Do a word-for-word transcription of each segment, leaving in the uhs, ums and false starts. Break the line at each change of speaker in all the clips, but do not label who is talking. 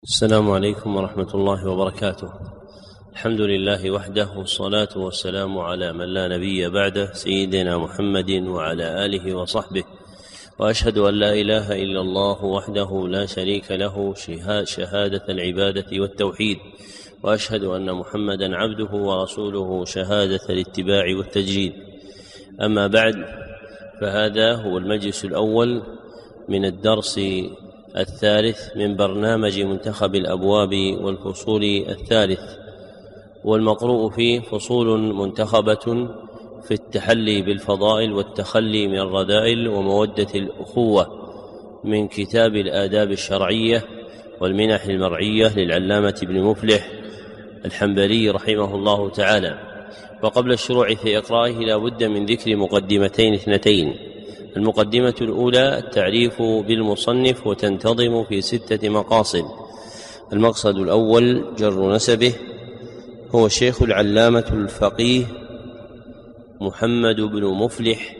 السلام عليكم ورحمة الله وبركاته. الحمد لله وحده، والصلاة والسلام على من لا نبي بعده، سيدنا محمد وعلى آله وصحبه، وأشهد أن لا إله إلا الله وحده لا شريك له شهادة العبادة والتوحيد، وأشهد أن محمدا عبده ورسوله شهادة الاتباع والتجريد. أما بعد، فهذا هو المجلس الأول من الدرس الثالث من برنامج منتخب الأبواب والفصول الثالث، والمقروء فيه فصول منتخبة في التحلي بالفضائل والتخلي من الرذائل ومودة الأخوة، من كتاب الآداب الشرعية والمنح المرعية للعلامة ابن مفلح الحنبلي رحمه الله تعالى. وقبل الشروع في إقرائه لا بد من ذكر مقدمتين اثنتين. المقدمة الأولى التعريف بالمصنف، وتنتظم في ستة مقاصد. المقصد الأول جر نسبه، هو الشيخ العلامة الفقيه محمد بن مفلح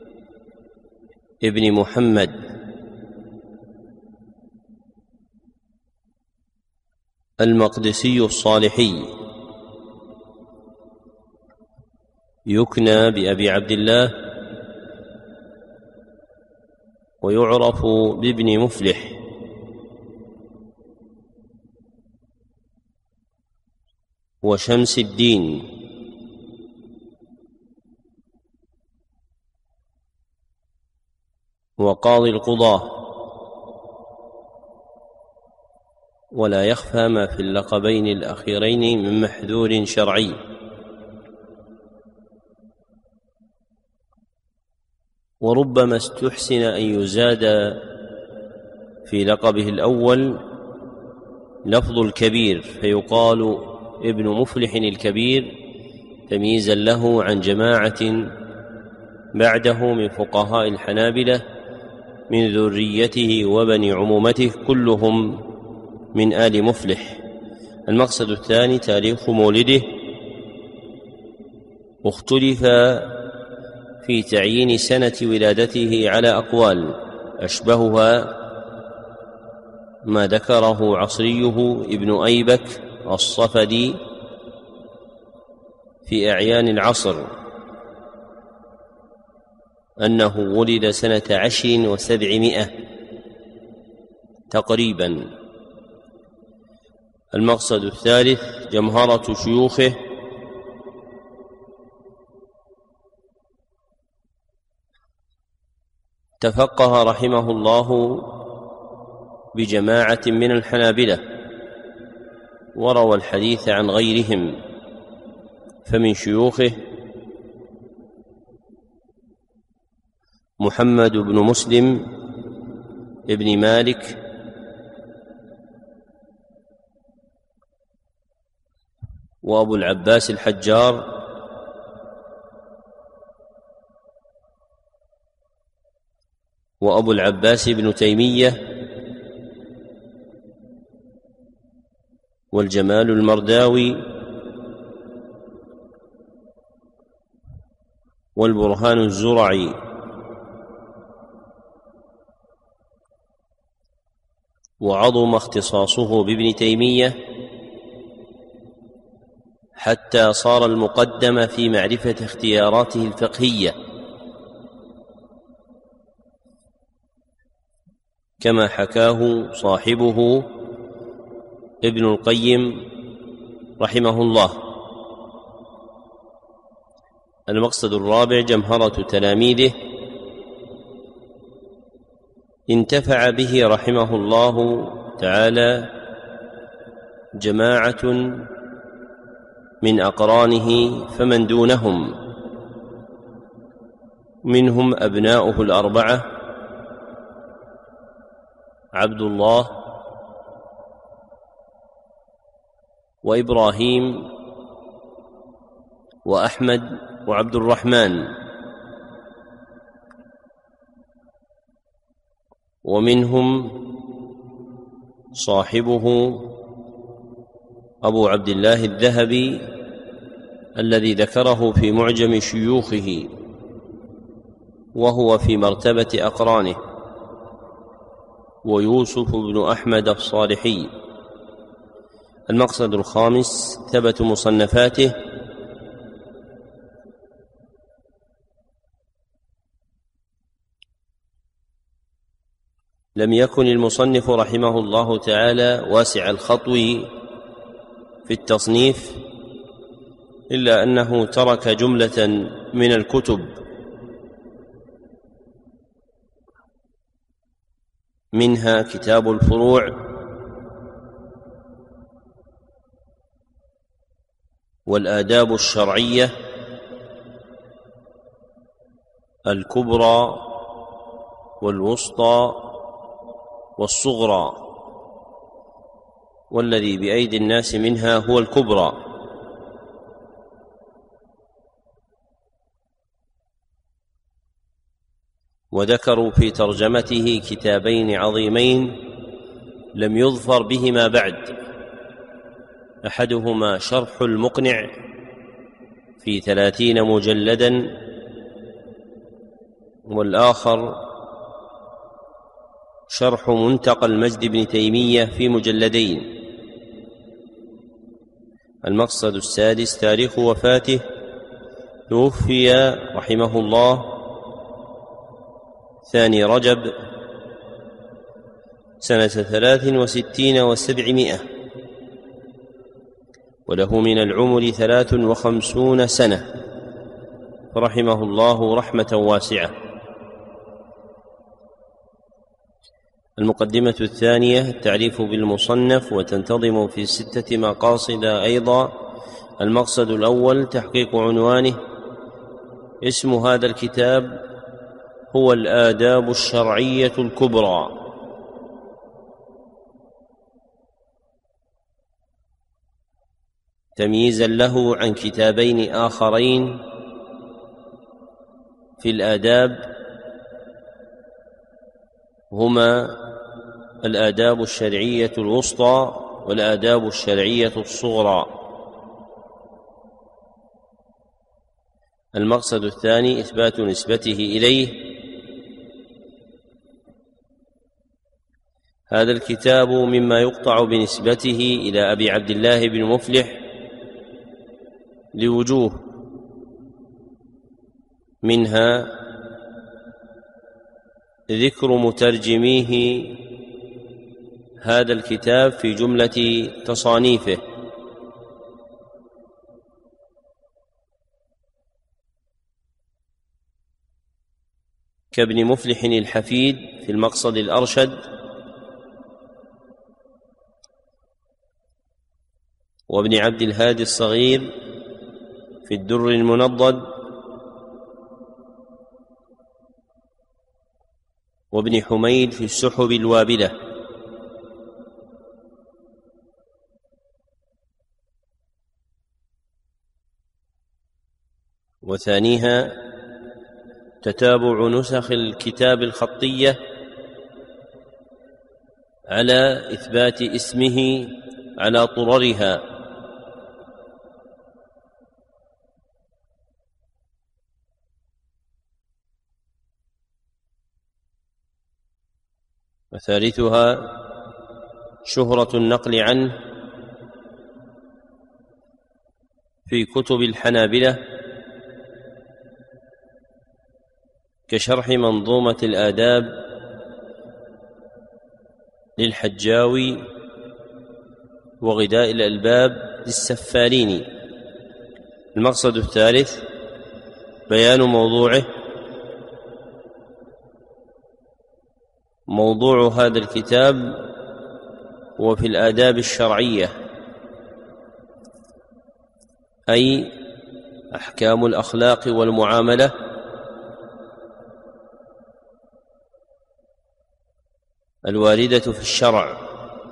ابن محمد المقدسي الصالحي، يكنى بأبي عبد الله ويعرف بابن مفلح، وشمس الدين، وقاضي القضاة. ولا يخفى ما في اللقبين الأخيرين من محذور شرعي. وربما استحسن أن يزاد في لقبه الأول لفظ الكبير، فيقال ابن مفلح الكبير تمييزا له عن جماعة بعده من فقهاء الحنابلة من ذريته وبني عمومته، كلهم من آل مفلح. المقصد الثاني تاريخ مولده. اختلف في تعيين سنة ولادته على أقوال، أشبهها ما ذكره عصريه ابن أيبك الصفدي في أعيان العصر، أنه ولد سنة عشر وسبعمائة تقريبا. المقصد الثالث جمهرة شيوخه. تفقه رحمه الله بجماعة من الحنابلة، وروى الحديث عن غيرهم. فمن شيوخه محمد بن مسلم ابن مالك، وأبو العباس الحجار، وأبو العباس ابن تيمية، والجمال المرداوي، والبرهان الزرعي. وعظم اختصاصه بابن تيمية حتى صار المقدم في معرفة اختياراته الفقهية، كما حكاه صاحبه ابن القيم رحمه الله. المقصد الرابع جمهرة تلاميذه. انتفع به رحمه الله تعالى جماعة من أقرانه فمن دونهم، منهم أبناؤه الأربعة: عبد الله، وإبراهيم، وأحمد، وعبد الرحمن. ومنهم صاحبه أبو عبد الله الذهبي الذي ذكره في معجم شيوخه، وهو في مرتبة أقرانه، ويوسف بن أحمد الصالحي، المقصد الخامس ثبت مصنفاته. لم يكن المصنف رحمه الله تعالى واسع الخطو في التصنيف، إلا أنه ترك جملة من الكتب منها كتاب الفروع والآداب الشرعية الكبرى والوسطى والصغرى، والذي بأيدي الناس منها هو الكبرى. وذكروا في ترجمته كتابين عظيمين لم يظفر بهما بعد، أحدهما شرح المقنع في ثلاثين مجلدا، والآخر شرح منتقى المجد بن تيمية في مجلدين. المقصد السادس تاريخ وفاته. توفي رحمه الله ثاني رجب سنة ثلاث وستين وسبعمائة، وله من العمر ثلاث وخمسون سنة، فرحمه الله رحمة واسعة. المقدمة الثانية التعريف بالمصنف، وتنتظم في ستة مقاصد أيضا. المقصد الأول تحقيق عنوانه. اسم هذا الكتاب هو الآداب الشرعية الكبرى، تمييزا له عن كتابين آخرين في الآداب، هما الآداب الشرعية الوسطى والآداب الشرعية الصغرى. المقصد الثاني إثبات نسبته إليه. هذا الكتاب مما يقطع بنسبته إلى أبي عبد الله بن مفلح لوجوه، منها ذكر مترجميه هذا الكتاب في جملة تصانيفه، كابن مفلح الحفيد في المقصد الأرشد، وابن عبد الهادي الصغير في الدر المنضد، وابن حميد في السحب الوابلة. وثانيها تتابع نسخ الكتاب الخطية على إثبات اسمه على طررها، وثالثها شهرة النقل عنه في كتب الحنابلة كشرح منظومة الآداب للحجاوي وغداء الألباب للسفاريني. المقصد الثالث بيان موضوعه. موضوع هذا الكتاب هو في الآداب الشرعية، أي أحكام الأخلاق والمعاملة، الواردة في الشرع.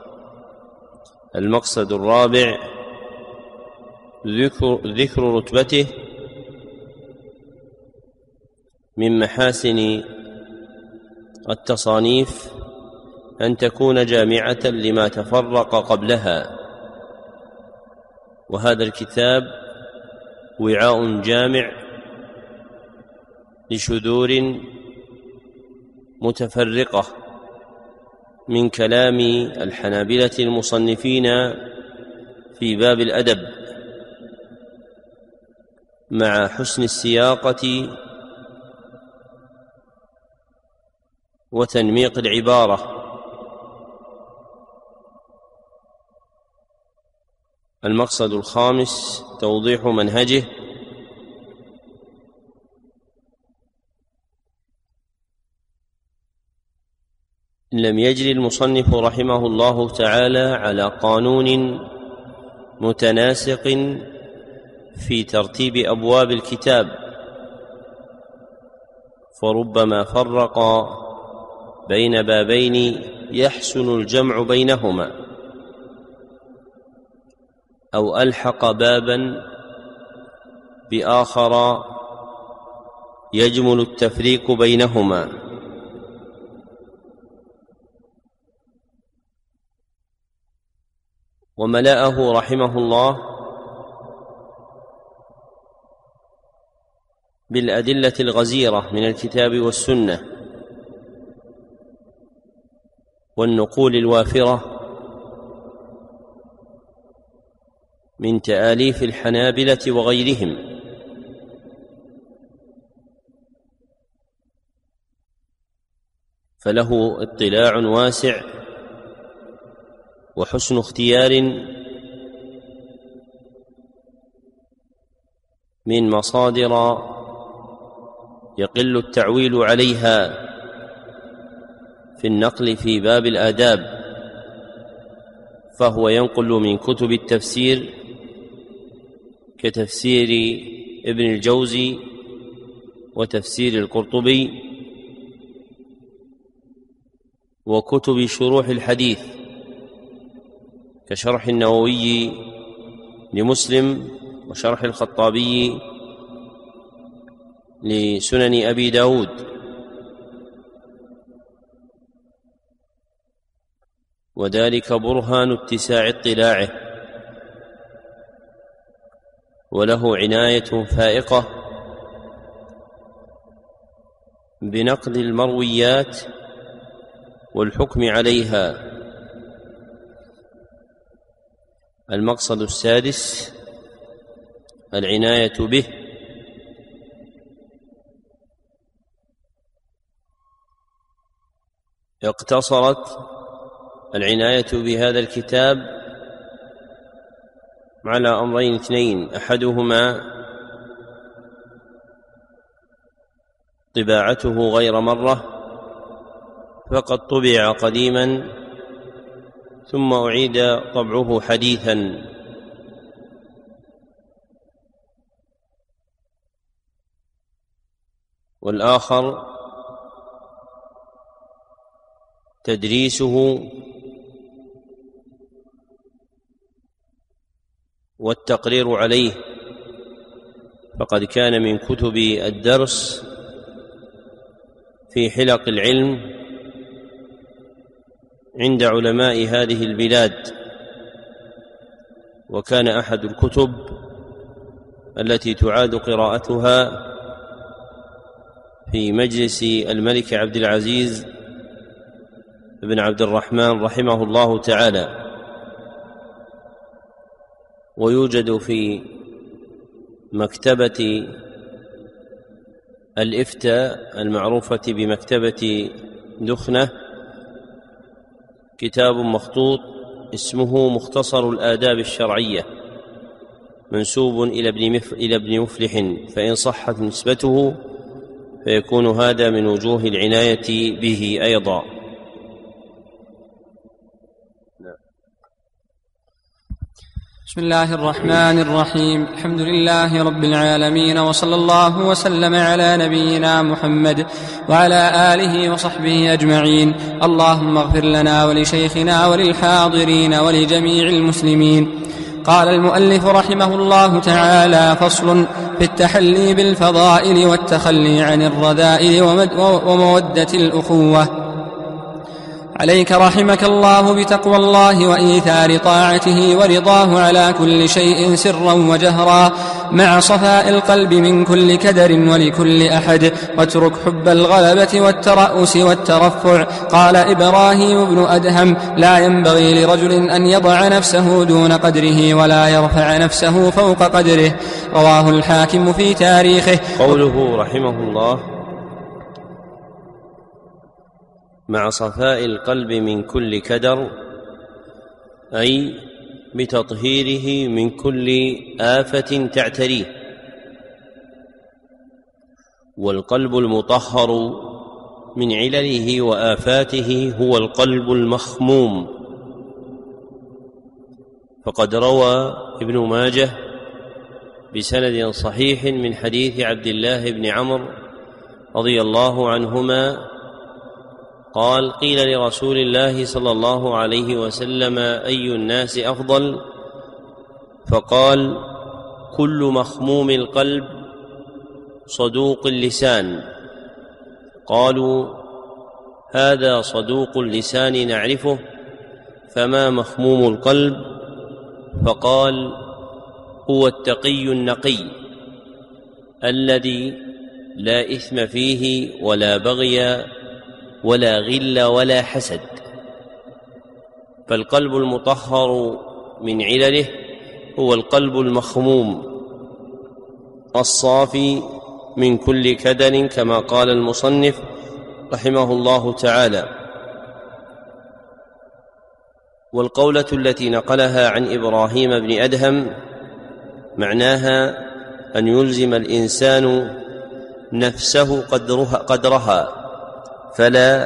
المقصد الرابع ذكر, ذكر رتبته. من محاسن التصانيف أن تكون جامعة لما تفرق قبلها، وهذا الكتاب وعاء جامع لشذور متفرقة من كلام الحنابلة المصنفين في باب الأدب مع حسن السياقة وتنميق العبارة. المقصد الخامس توضيح منهجه. لم يجري المصنف رحمه الله تعالى على قانون متناسق في ترتيب أبواب الكتاب، فربما فرق بين بابين يحسن الجمع بينهما، أو ألحق بابا بآخر يجمل التفريق بينهما. وملأه رحمه الله بالأدلة الغزيرة من الكتاب والسنة والنقول الوافرة من تآليف الحنابلة وغيرهم، فله اطلاع واسع وحسن اختيار من مصادر يقل التعويل عليها في النقل في باب الآداب، فهو ينقل من كتب التفسير كتفسير ابن الجوزي وتفسير القرطبي وكتب شروح الحديث كشرح النووي لمسلم وشرح الخطابي لسنن أبي داود، وذلك برهان اتساع اطلاعه، وله عناية فائقة بنقد المرويات والحكم عليها. المقصد السادس العناية به. اقتصرت العناية بهذا الكتاب على أمرين اثنين: أحدهما طباعته غير مرة، فقد طبع قديما ثم أعيد طبعه حديثا، والآخر تدريسه والتقرير عليه، فقد كان من كتب الدرس في حلق العلم عند علماء هذه البلاد، وكان أحد الكتب التي تعاد قراءتها في مجلس الملك عبد العزيز بن عبد الرحمن رحمه الله تعالى، ويوجد في مكتبة الإفتاء المعروفة بمكتبة دخنة كتاب مخطوط اسمه مختصر الآداب الشرعية منسوب إلى ابن مفلح، فإن صحت نسبته فيكون هذا من وجوه العناية به أيضا.
بسم الله الرحمن الرحيم. الحمد لله رب العالمين، وصلى الله وسلم على نبينا محمد وعلى آله وصحبه أجمعين. اللهم اغفر لنا ولشيخنا وللحاضرين ولجميع المسلمين. قال المؤلف رحمه الله تعالى: فصل في التحلي بالفضائل والتخلي عن الرذائل ومودة الأخوة. عليك رحمك الله بتقوى الله وإيثار طاعته ورضاه على كل شيء سرا وجهرا، مع صفاء القلب من كل كدر ولكل أحد، واترك حب الغلبة والترأس والترفع. قال إبراهيم بن أدهم: لا ينبغي لرجل أن يضع نفسه دون قدره ولا يرفع نفسه فوق قدره. رواه الحاكم في تاريخه.
قوله رحمه الله: مع صفاء القلب من كل كدر، أي بتطهيره من كل آفة تعتريه. والقلب المطهر من علله وآفاته هو القلب المخموم. فقد روى ابن ماجه بسند صحيح من حديث عبد الله بن عمرو رضي الله عنهما قال: قيل لرسول الله صلى الله عليه وسلم: أي الناس أفضل؟ فقال: كل مخموم القلب صدوق اللسان. قالوا: هذا صدوق اللسان نعرفه، فما مخموم القلب؟ فقال: هو التقي النقي الذي لا إثم فيه ولا بغي ولا غل ولا حسد. فالقلب المطهر من علله هو القلب المخموم الصافي من كل كدر، كما قال المصنف رحمه الله تعالى. والقولة التي نقلها عن إبراهيم بن أدهم معناها أن يلزم الإنسان نفسه قدرها, قدرها فلا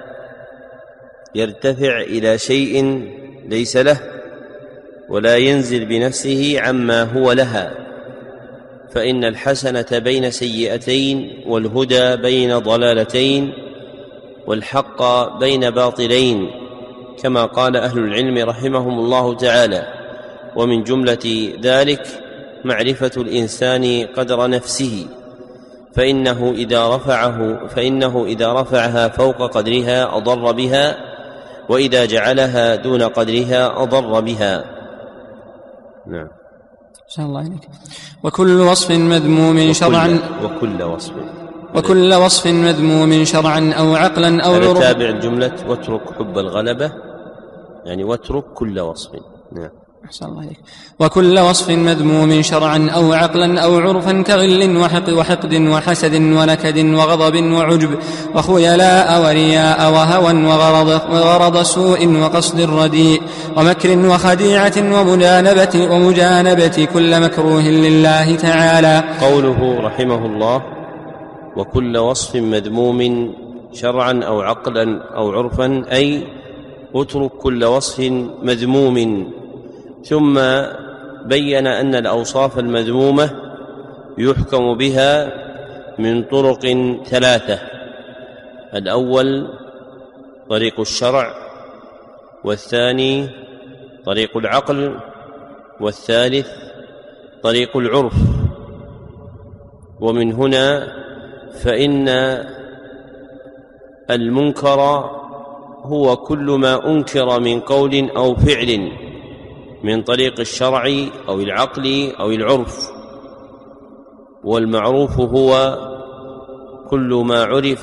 يرتفع إلى شيء ليس له، ولا ينزل بنفسه عما هو لها، فإن الحسنة بين سيئتين، والهدى بين ضلالتين، والحق بين باطلين، كما قال أهل العلم رحمهم الله تعالى. ومن جملة ذلك معرفة الإنسان قدر نفسه، فإنه إذا رفعه فإنه إذا رفعها فوق قدرها أضر بها، وإذا جعلها دون قدرها أضر بها. نعم.
شاء الله عليك. وكل وصف مذموم شرعا
وكل وصف
وكل وصف مذموم شرعا أو عقلا أو عرفا.
تابع الجملة: واترك حب الغلبة، يعني واترك كل وصف. نعم.
أحسن الله عليك. وكل وصف مذموم شرعا أو عقلا أو عرفا، كغل وحق وحقد وحسد ونكد وغضب وعجب وخيلاء ورياء وهوى وغرض, وغرض سوء وقصد رديء ومكر وخديعة ومجانبة, ومجانبة كل مكروه لله تعالى.
قوله رحمه الله: وكل وصف مذموم شرعا أو عقلا أو عرفا، أي اترك كل وصف مذموم. ثم بين أن الأوصاف المذمومة يحكم بها من طرق ثلاثة: الأول طريق الشرع، والثاني طريق العقل، والثالث طريق العرف. ومن هنا فإن المنكر هو كل ما أنكر من قول أو فعل من طريق الشرع أو العقل أو العرف، والمعروف هو كل ما عرف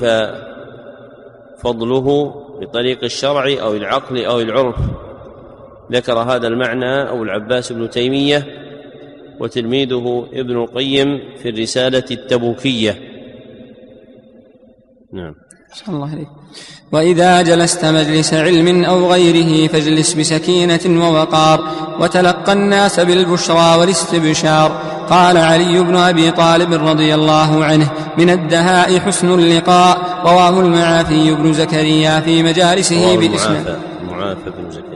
فضله بطريق الشرع أو العقل أو العرف. ذكر هذا المعنى أبو العباس بن تيمية وتلميذه ابن القيم في الرسالة التبوكية. نعم.
صلى الله عليه. وإذا جلست مجلس علم أو غيره فاجلس بسكينة ووقار، وتلقى الناس بالبشرى والاستبشار. قال علي بن أبي طالب رضي الله عنه: من الدهاء حسن اللقاء. رواه المعافي بن زكريا في مجالسه بإسناد
المعافى بن زكريا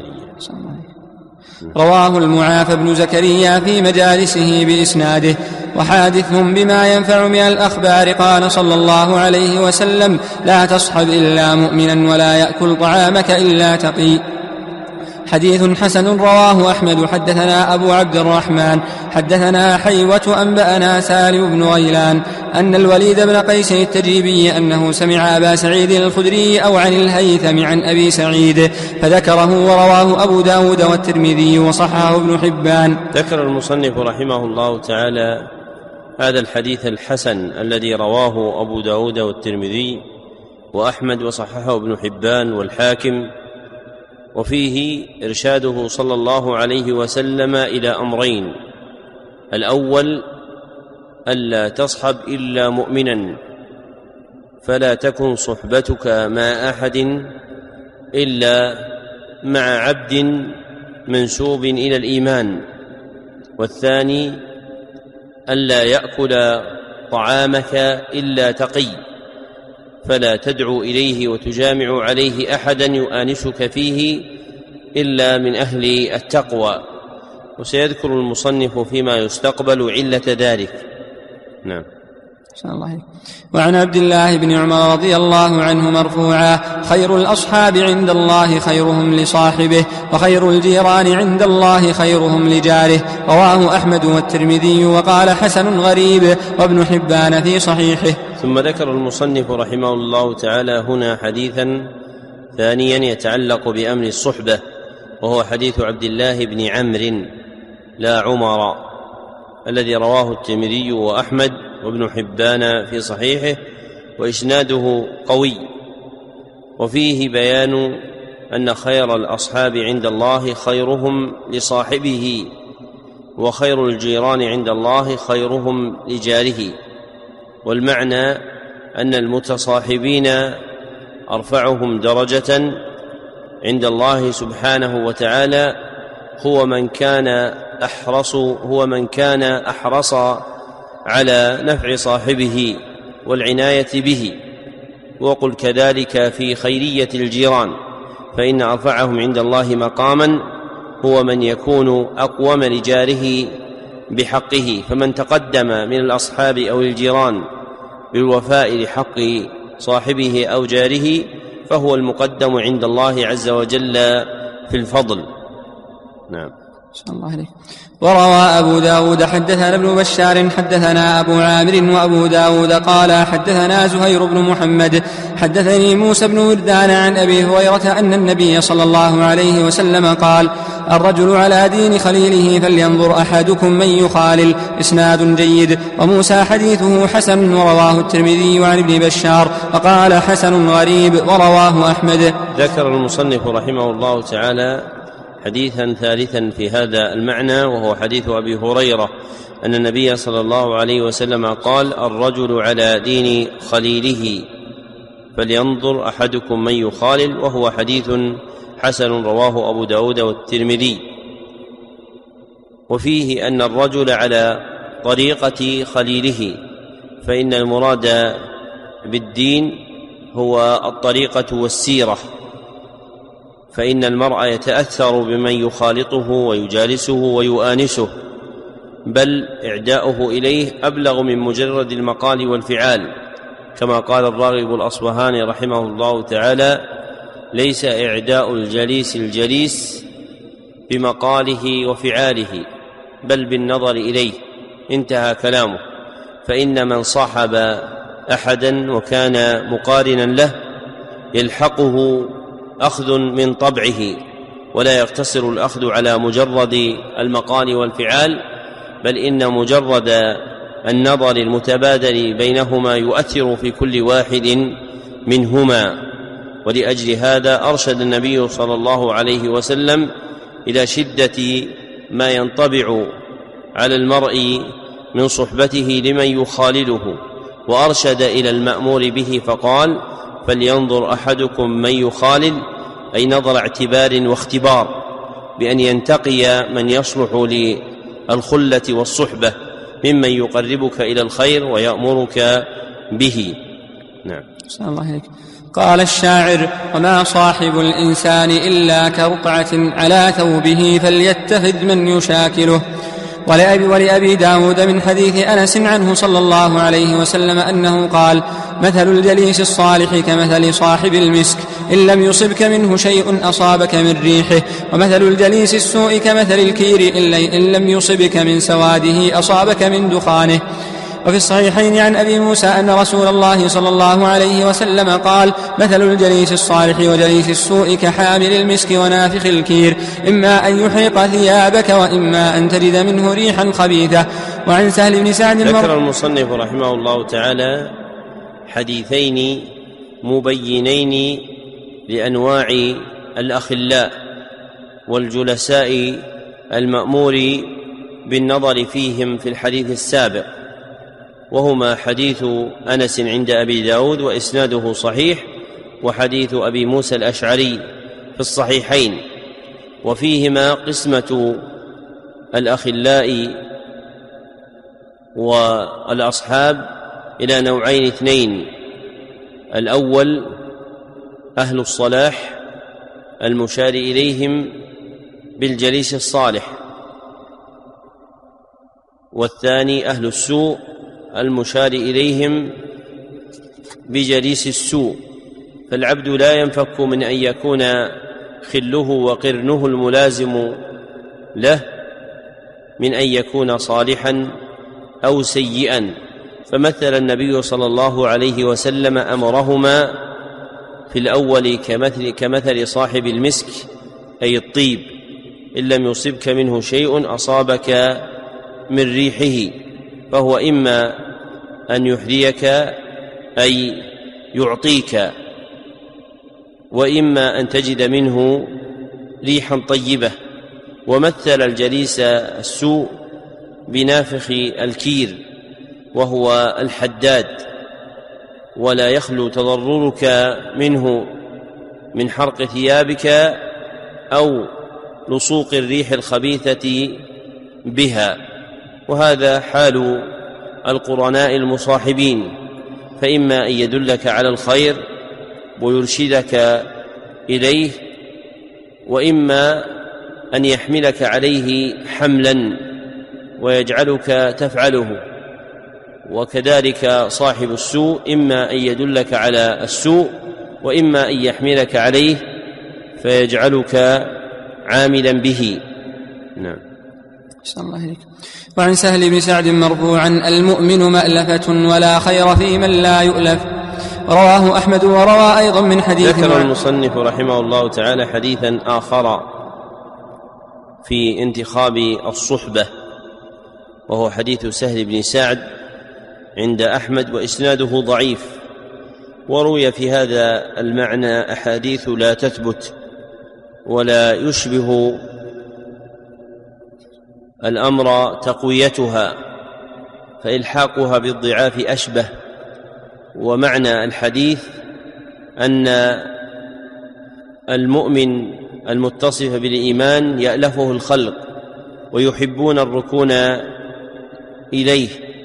رواه المعافى بن زكريا في مجالسه بإسناده. وحادثهم بما ينفع من الأخبار. قال صلى الله عليه وسلم: لا تصحب إلا مؤمنا، ولا يأكل طعامك إلا تقي. حديث حسن رواه أحمد. حدثنا أبو عبد الرحمن حدثنا حيوة أنبأنا سالم بن غيلان أن الوليد بن قيس التجيبي أنه سمع أبا سعيد الخدري أو عن الهيثم عن أبي سعيد فذكره، ورواه أبو داود والترمذي وصححه ابن حبان.
ذكر المصنف رحمه الله تعالى هذا الحديث الحسن الذي رواه أبو داود والترمذي وأحمد وصححه ابن حبان والحاكم، وفيه إرشاده صلى الله عليه وسلم إلى أمرين: الأول ألا تصحب إلا مؤمنا، فلا تكن صحبتك مع أحد إلا مع عبد منسوب إلى الإيمان. والثاني ألا يأكل طعامك إلا تقي، فلا تدعو إليه وتجامع عليه أحدا يؤانسك فيه إلا من أهل التقوى. وسيذكر المصنف فيما يستقبل علة ذلك. نعم.
الله. وعن عبد الله بن عمر رضي الله عنه مرفوعا: خير الأصحاب عند الله خيرهم لصاحبه، وخير الجيران عند الله خيرهم لجاره. رواه أحمد والترمذي وقال حسن غريب، وابن حبان في صحيحه.
ثم ذكر المصنف رحمه الله تعالى هنا حديثا ثانيا يتعلق بأمر الصحبة، وهو حديث عبد الله بن عمرو لا عمر، الذي رواه الترمذي وأحمد وابن حبان في صحيحه، وإسناده قوي. وفيه بيان أن خير الأصحاب عند الله خيرهم لصاحبه، وخير الجيران عند الله خيرهم لجاره. والمعنى أن المتصاحبين أرفعهم درجة عند الله سبحانه وتعالى هو من كان أحرص هو من كان أحرص على نفع صاحبه والعناية به. وقل كذلك في خيرية الجيران، فإن أرفعهم عند الله مقاما هو من يكون أقوم لجاره بحقه. فمن تقدم من الأصحاب أو الجيران بالوفاء لحق صاحبه أو جاره فهو المقدم عند الله عز وجل في الفضل. نعم.
الله عليك. وروى أبو داود حدثنا ابن بشار حدثنا أبو عامر وأبو داود قال حدثنا زهير بن محمد حدثني موسى بن وردان عن أبي هريرة أن النبي صلى الله عليه وسلم قال: الرجل على دين خليله فلينظر أحدكم من يخالل. إسناد جيد. وموسى حديثه حسن، ورواه الترمذي عن ابن بشار وقال حسن غريب، ورواه أحمد.
ذكر المصنف رحمه الله تعالى حديثا ثالثا في هذا المعنى، وهو حديث أبي هريرة أن النبي صلى الله عليه وسلم قال: الرجل على دين خليله فلينظر أحدكم من يخالل، وهو حديث حسن رواه أبو داود والترمذي. وفيه أن الرجل على طريقة خليله، فإن المراد بالدين هو الطريقة والسيرة، فإن المرء يتأثر بمن يخالطه ويجالسه ويؤانسه، بل إعداؤه إليه أبلغ من مجرد المقال والفعال، كما قال الراغب الأصبهاني رحمه الله تعالى: ليس إعداء الجليس الجليس بمقاله وفعاله بل بالنظر إليه. انتهى كلامه. فإن من صاحب أحدا وكان مقارنا له يلحقه أخذ من طبعه، ولا يقتصر الأخذ على مجرد المقال والفعال، بل إن مجرد النظر المتبادل بينهما يؤثر في كل واحد منهما. ولأجل هذا أرشد النبي صلى الله عليه وسلم إلى شدة ما ينطبع على المرء من صحبته لمن يخالله، وأرشد إلى المأمور به فقال: فلينظر أحدكم من يخالل، أي نظر اعتبار واختبار، بأن ينتقي من يصلح للخلة والصحبة ممن يقربك إلى الخير ويأمرك به. نعم.
الله عليك. قال الشاعر: وما صاحب الإنسان إلا كرقعة على ثوبه فليتخذ من يشاكله. ولأبي, ولأبي داود من حديث أنس عنه صلى الله عليه وسلم أنه قال: مثل الجليس الصالح كمثل صاحب المسك، إن لم يصبك منه شيء أصابك من ريحه، ومثل الجليس السوء كمثل الكير، إن لم يصبك من سواده أصابك من دخانه. وفي الصحيحين عن أبي موسى أن رسول الله صلى الله عليه وسلم قال: مثل الجليس الصالح وجليس السوء كحامل المسك ونافخ الكير، إما أن يحرق ثيابك وإما أن تجد منه ريحا خبيثة. وعن سهل بن سعد
ذكر المصنف رحمه الله تعالى حديثين مبينين لأنواع الأخلاء والجلساء المأمور بالنظر فيهم في الحديث السابق، وهما حديث أنس عند أبي داود وإسناده صحيح، وحديث أبي موسى الأشعري في الصحيحين، وفيهما قسمة الأخلاء والأصحاب إلى نوعين اثنين: الأول أهل الصلاح المشار إليهم بالجليس الصالح، والثاني أهل السوء المشار إليهم بجليس السوء. فالعبد لا ينفك من أن يكون خله وقرنه الملازم له من أن يكون صالحا أو سيئا. فمثل النبي صلى الله عليه وسلم أمرهما في الأول كمثل, كمثل صاحب المسك أي الطيب، إن لم يصبك منه شيء أصابك من ريحه، فهو إما أن يحريك أي يعطيك، وإما أن تجد منه ريحا طيبة. ومثل الجليس السوء بنافخ الكير وهو الحداد، ولا يخلو تضررك منه من حرق ثيابك أو لصوق الريح الخبيثة بها. وهذا حال القرناء المصاحبين، فإما أن يدلك على الخير ويرشدك إليه، وإما أن يحملك عليه حملا ويجعلك تفعله. وكذلك صاحب السوء إما أن يدلك على السوء وإما أن يحملك عليه فيجعلك عاملا به. نعم.
أحسن الله إليك. وعن سهل بن سعد مرفوعا: المؤمن مألفة ولا خير في من لا يؤلف. رواه أحمد وروى أيضا من حديث.
ذكر المصنف رحمه الله تعالى حديثا آخر في انتخاب الصحبة، وهو حديث سهل بن سعد عند أحمد وإسناده ضعيف، وروي في هذا المعنى أحاديث لا تثبت ولا يشبه الأمر تقويتها، فإلحاقها بالضعاف أشبه. ومعنى الحديث أن المؤمن المتصف بالإيمان يألفه الخلق ويحبون الركون إليه،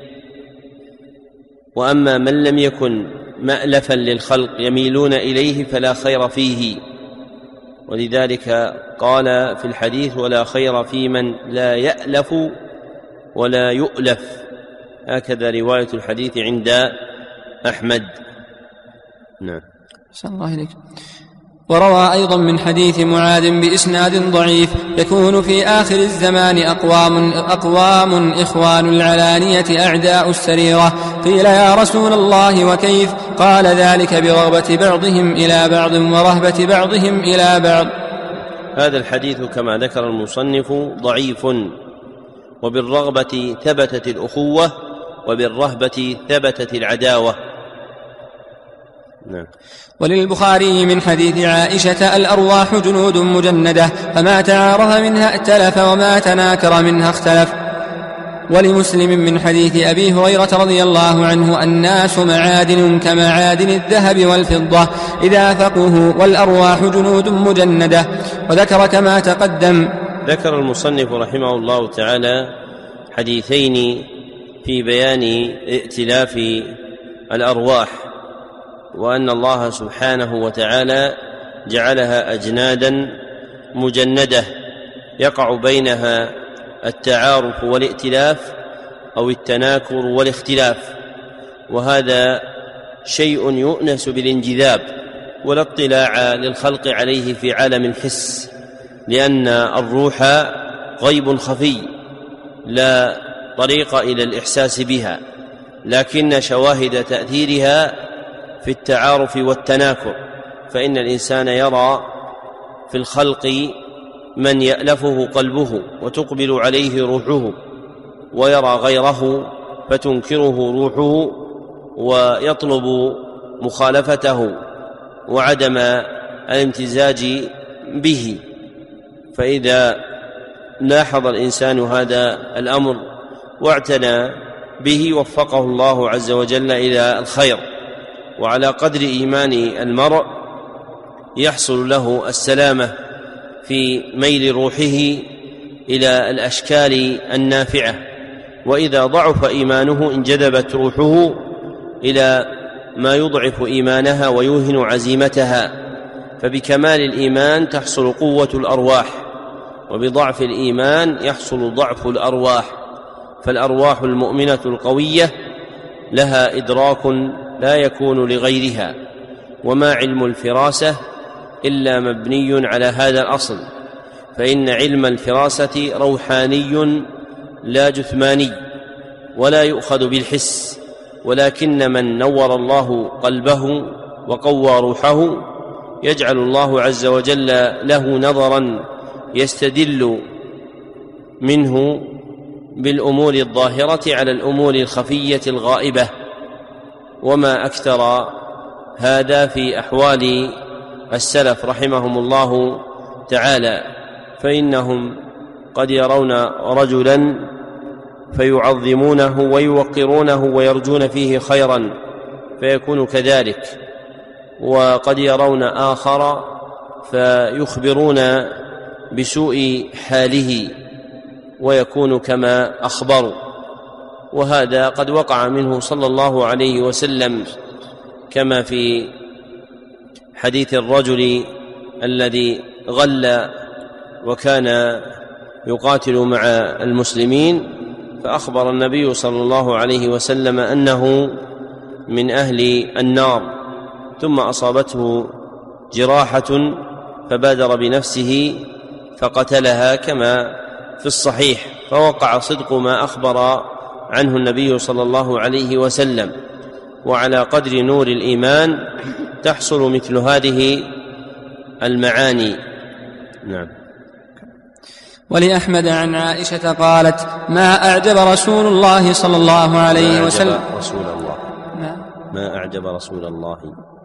وأما من لم يكن مألفا للخلق يميلون إليه فلا خير فيه. ولذلك قال في الحديث: ولا خير في من لا يألف ولا يؤلف. هكذا رواية الحديث عند أحمد. نعم.
صلى الله عليك. وروى أيضا من حديث معاذ بإسناد ضعيف: يكون في آخر الزمان أقوام, أقوام إخوان العلانية أعداء السريرة. قيل: يا رسول الله وكيف؟ قال: ذلك برغبة بعضهم إلى بعض ورهبة بعضهم إلى بعض.
هذا الحديث كما ذكر المصنف ضعيف، وبالرغبة ثبتت الأخوة وبالرهبة ثبتت العداوة. نعم.
وللبخاري من حديث عائشة: الأرواح جنود مجندة، فما تعارف منها ائتلف وما تناكر منها اختلف. ولمسلم من حديث أبي هريرة رضي الله عنه: الناس معادن كمعادن الذهب والفضة إذا فقهوا، والأرواح جنود مجندة. وذكر كما تقدم.
ذكر المصنف رحمه الله تعالى حديثين في بيان ائتلاف الأرواح، وأن الله سبحانه وتعالى جعلها أجنادا مجندة يقع بينها التعارف والائتلاف أو التناكر والاختلاف، وهذا شيء يؤنس بالانجذاب ولا اطلاع للخلق عليه في عالم الحس، لأن الروح غيب خفي لا طريق إلى الإحساس بها، لكن شواهد تأثيرها في التعارف والتناكر، فإن الإنسان يرى في الخلق من يألفه قلبه وتقبل عليه روحه، ويرى غيره فتنكره روحه ويطلب مخالفته وعدم الامتزاج به. فإذا لاحظ الإنسان هذا الأمر واعتنى به وفقه الله عز وجل إلى الخير. وعلى قدر إيمان المرء يحصل له السلامة في ميل روحه إلى الأشكال النافعة، وإذا ضعف إيمانه انجذبت روحه إلى ما يضعف إيمانها ويوهن عزيمتها. فبكمال الإيمان تحصل قوة الأرواح، وبضعف الإيمان يحصل ضعف الأرواح. فالأرواح المؤمنة القوية لها إدراك لا يكون لغيرها، وما علم الفراسة إلا مبني على هذا الأصل، فإن علم الفراسة روحاني لا جثماني، ولا يؤخذ بالحس، ولكن من نور الله قلبه وقوى روحه يجعل الله عز وجل له نظرا يستدل منه بالأمور الظاهرة على الأمور الخفية الغائبة. وما أكثر هذا في أحوال السلف رحمهم الله تعالى، فإنهم قد يرون رجلا فيعظمونه ويوقرونه ويرجون فيه خيرا فيكون كذلك، وقد يرون آخر فيخبرون بسوء حاله ويكون كما أخبروا. وهذا قد وقع منه صلى الله عليه وسلم، كما في حديث الرجل الذي غل وكان يقاتل مع المسلمين، فأخبر النبي صلى الله عليه وسلم أنه من أهل النار، ثم أصابته جراحة فبادر بنفسه فقتلها كما في الصحيح، فوقع صدق ما أخبر عنه النبي صلى الله عليه وسلم. وعلى قدر نور الإيمان تحصل مثل هذه المعاني. نعم.
ولأحمد عن عائشة قالت: ما أعجب رسول الله صلى الله عليه وسلم
رسول الله ما, ما أعجب رسول الله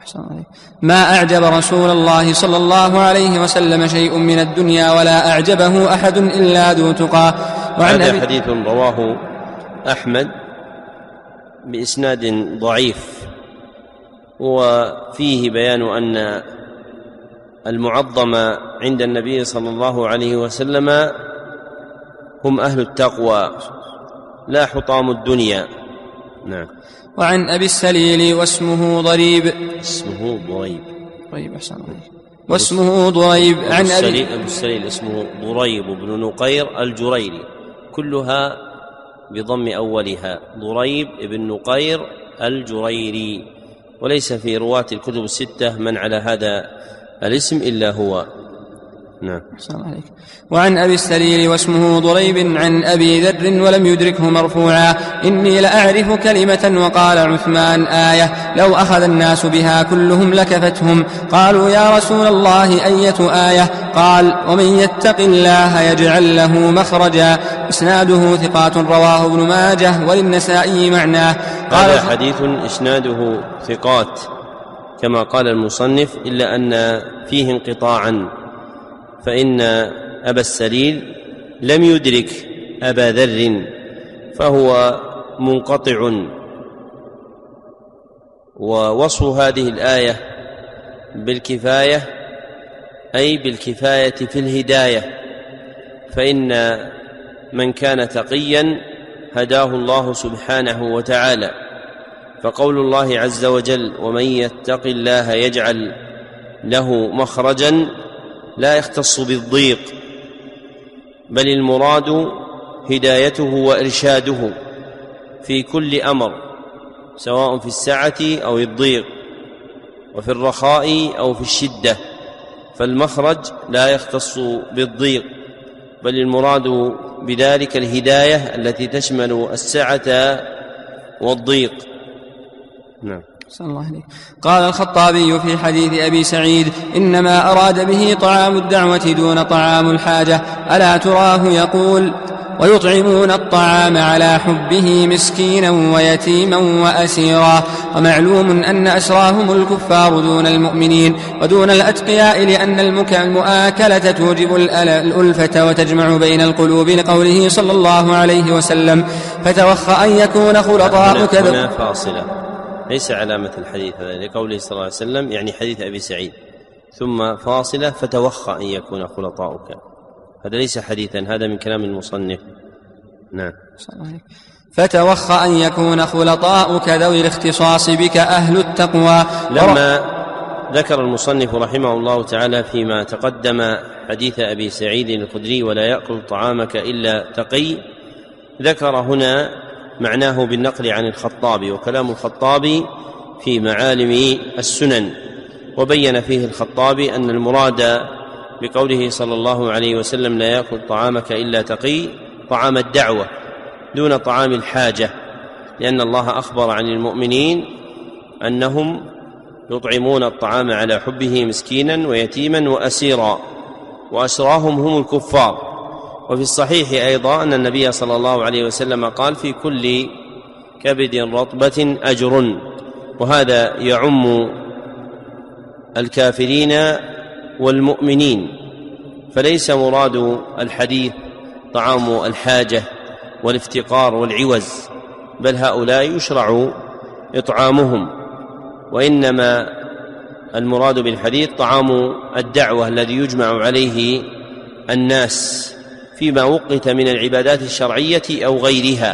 ما أعجب رسول الله صلى الله عليه وسلم شيء من الدنيا ولا أعجبه أحد إلا ذو تقى.
هذا حديث رواه أحمد بإسناد ضعيف، وفيه بيان أن المعظم عند النبي صلى الله عليه وسلم هم أهل التقوى لا حطام الدنيا. نعم.
وعن أبي السليل واسمه ضريب
اسمه ضريب
ضريب أحسن واسمه ضريب عن
أبي أبو السليل اسمه ضريب بن نقير الجريري، كلها بضم أولها، ضريب بن نقير الجريري، وليس في رواة الكتب الستة من على هذا الاسم إلا هو. نعم.
عليك. وعن أبي السليل واسمه ضريب عن أبي ذر ولم يدركه مرفوعا: إني لأعرف كلمة وقال عثمان آية لو أخذ الناس بها كلهم لكفتهم. قالوا: يا رسول الله أية آية؟ قال: ومن يتق الله يجعل له مخرجا. إسناده ثقات، رواه ابن ماجه وللنسائي معناه.
هذا حديث إسناده ثقات كما قال المصنف، إلا أن فيه انقطاعا، فإن أبا السليل لم يدرك أبا ذر فهو منقطع. ووصف هذه الآية بالكفاية أي بالكفاية في الهداية، فإن من كان تقيا هداه الله سبحانه وتعالى. فقول الله عز وجل: ومن يتق الله يجعل له مخرجا، لا يختص بالضيق، بل المراد هدايته وإرشاده في كل أمر، سواء في السعة أو الضيق، وفي الرخاء أو في الشدة. فالمخرج لا يختص بالضيق، بل المراد بذلك الهداية التي تشمل السعة والضيق. نعم.
صلى الله عليه. قال الخطابي في حديث أبي سعيد: إنما أراد به طعام الدعوة دون طعام الحاجة. ألا تراه يقول: ويطعمون الطعام على حبه مسكينا ويتيما وأسيرا. ومعلوم أن أسراهم الكفار دون المؤمنين ودون الأتقياء، لأن المؤاكلة توجب الألفة وتجمع بين القلوب، لقوله صلى الله عليه وسلم: فتوخ أن يكون خلطاؤك.
هنا فاصلة ليس علامة الحديث هذا، لقوله صلى الله عليه وسلم يعني حديث أبي سعيد، ثم فاصلة فتوخ أن يكون خلطاؤك، هذا ليس حديثا، هذا من كلام المصنف. نعم.
فتوخ أن يكون خلطاؤك ذوي الاختصاص بك أهل التقوى.
لما ذكر المصنف رحمه الله تعالى فيما تقدم حديث أبي سعيد الخدري: ولا يأكل طعامك إلا تقي، ذكر هنا معناه بالنقل عن الخطابي، وكلام الخطابي في معالم السنن، وبين فيه الخطابي أن المراد بقوله صلى الله عليه وسلم: لا يأكل طعامك إلا تقي، طعام الدعوة دون طعام الحاجة، لأن الله أخبر عن المؤمنين أنهم يطعمون الطعام على حبه مسكينا ويتيما وأسيرا، وأسراهم هم الكفار. وفي الصحيح أيضا أن النبي صلى الله عليه وسلم قال: في كل كبد رطبة أجر، وهذا يعم الكافرين والمؤمنين، فليس مراد الحديث طعام الحاجة والافتقار والعوز، بل هؤلاء يشرع إطعامهم، وإنما المراد بالحديث طعام الدعوة الذي يجمع عليه الناس فيما وقت من العبادات الشرعية أو غيرها.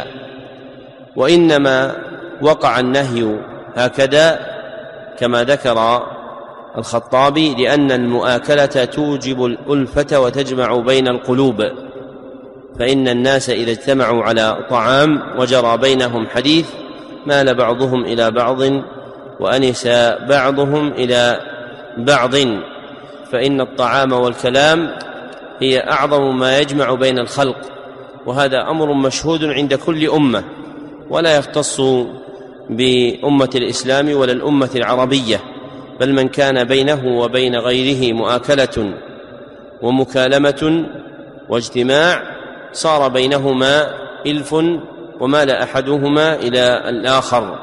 وإنما وقع النهي هكذا كما ذكر الخطابي لأن المؤاكلة توجب الألفة وتجمع بين القلوب، فإن الناس إذا اجتمعوا على طعام وجرى بينهم حديث مال بعضهم إلى بعض وأنس بعضهم إلى بعض، فإن الطعام والكلام هي أعظم ما يجمع بين الخلق، وهذا أمر مشهود عند كل أمة، ولا يختص بأمة الإسلام ولا الأمة العربية، بل من كان بينه وبين غيره مؤاكلة ومكالمة واجتماع صار بينهما إلف ومال أحدهما إلى الآخر.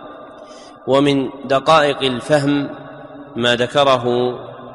ومن دقائق الفهم ما ذكره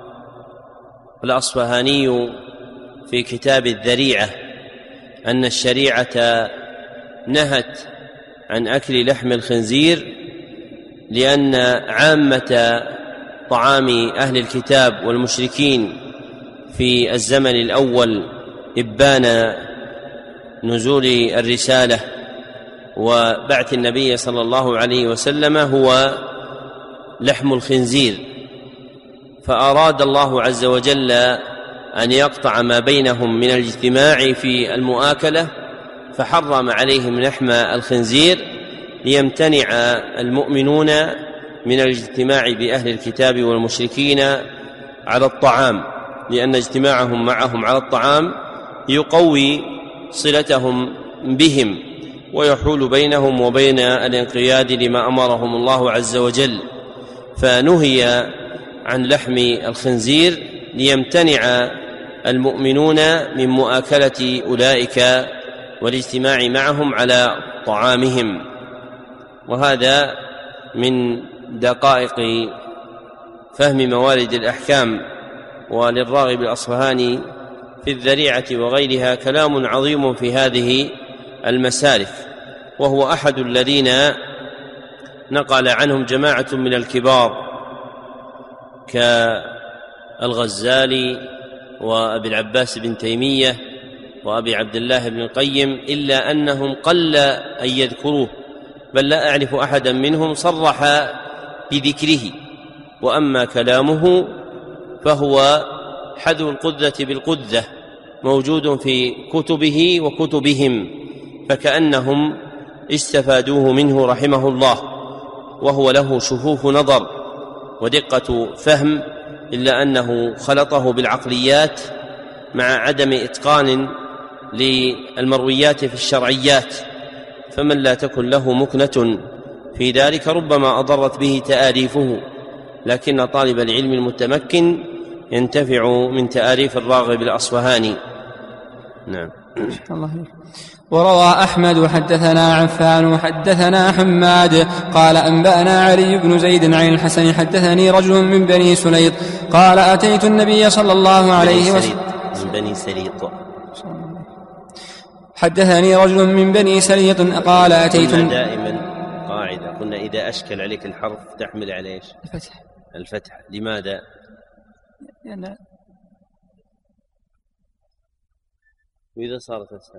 الأصفهاني في كتاب الذريعة أن الشريعة نهت عن أكل لحم الخنزير لأن عامة طعام أهل الكتاب والمشركين في الزمن الأول إبان نزول الرسالة وبعث النبي صلى الله عليه وسلم هو لحم الخنزير، فأراد الله عز وجل أن يقطع ما بينهم من الاجتماع في المؤاكلة، فحرم عليهم لحم الخنزير ليمتنع المؤمنون من الاجتماع بأهل الكتاب والمشركين على الطعام، لأن اجتماعهم معهم على الطعام يقوي صلتهم بهم ويحول بينهم وبين الانقياد لما أمرهم الله عز وجل، فنهي عن لحم الخنزير ليمتنع المؤمنون من مؤاكلة أولئك والاجتماع معهم على طعامهم. وهذا من دقائق فهم موارد الأحكام. وللراغب الأصفهاني في الذريعة وغيرها كلام عظيم في هذه المسالك، وهو أحد الذين نقل عنهم جماعة من الكبار كالغزالي وأبي العباس بن تيمية وأبي عبد الله بن القيم، إلا أنهم قل أن يذكروه، بل لا أعرف أحدا منهم صرح بذكره. وأما كلامه فهو حذو القذة بالقذة، موجود في كتبه وكتبهم، فكأنهم استفادوه منه رحمه الله، وهو له شفوف نظر ودقة فهم، إلا أنه خلطه بالعقليات مع عدم إتقان للمرويات في الشرعيات، فمن لا تكن له مكنة في ذلك ربما أضرت به تآليفه، لكن طالب العلم المتمكن ينتفع من تآليف الراغب الأصفهاني. نعم.
الله. وروى أحمد حدثنا عفان وحدثنا حماد قال أنبأنا علي بن زيد عن الحسن حدثني رجل من بني سليط قال أتيت النبي صلى الله عليه وسلم
من بني سليط
حدثني رجل من بني سليط قال أتيت
كنا دائما قاعدة، كنا إذا أشكل عليك الحرف تحمل على إيش؟
الفتح.
الفتح. لماذا؟
يعني
وإذا صارت أسهل.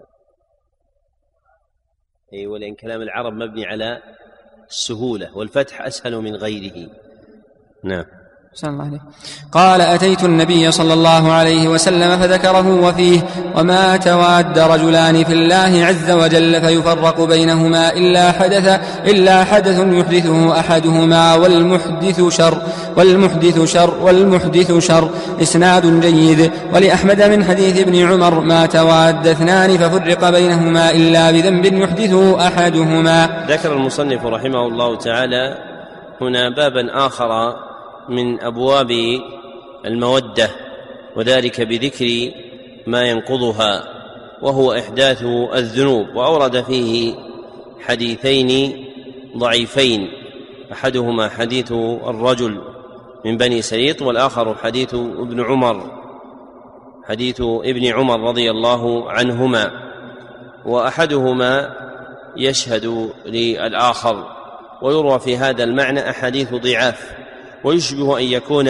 أي ولأن كلام العرب مبني على السهولة والفتح أسهل من غيره. نعم.
الله. قال أتيت النبي صلى الله عليه وسلم فذكره وفيه وما تواد رجلان في الله عز وجل فيفرق بينهما إلا حدث إلا حدث يحدثه أحدهما والمحدث شر والمحدث شر والمحدث شر. إسناد جيد. ولأحمد من حديث ابن عمر ما تواد اثنان ففرق بينهما إلا بذنب يحدثه أحدهما.
ذكر المصنف رحمه الله تعالى هنا بابا آخر من أبواب المودة، وذلك بذكر ما ينقضها وهو إحداث الذنوب، وأورد فيه حديثين ضعيفين، أحدهما حديث الرجل من بني سليط والآخر حديث ابن عمر حديث ابن عمر رضي الله عنهما، وأحدهما يشهد للآخر، ويروى في هذا المعنى أحاديث ضعاف، ويشبه أن يكون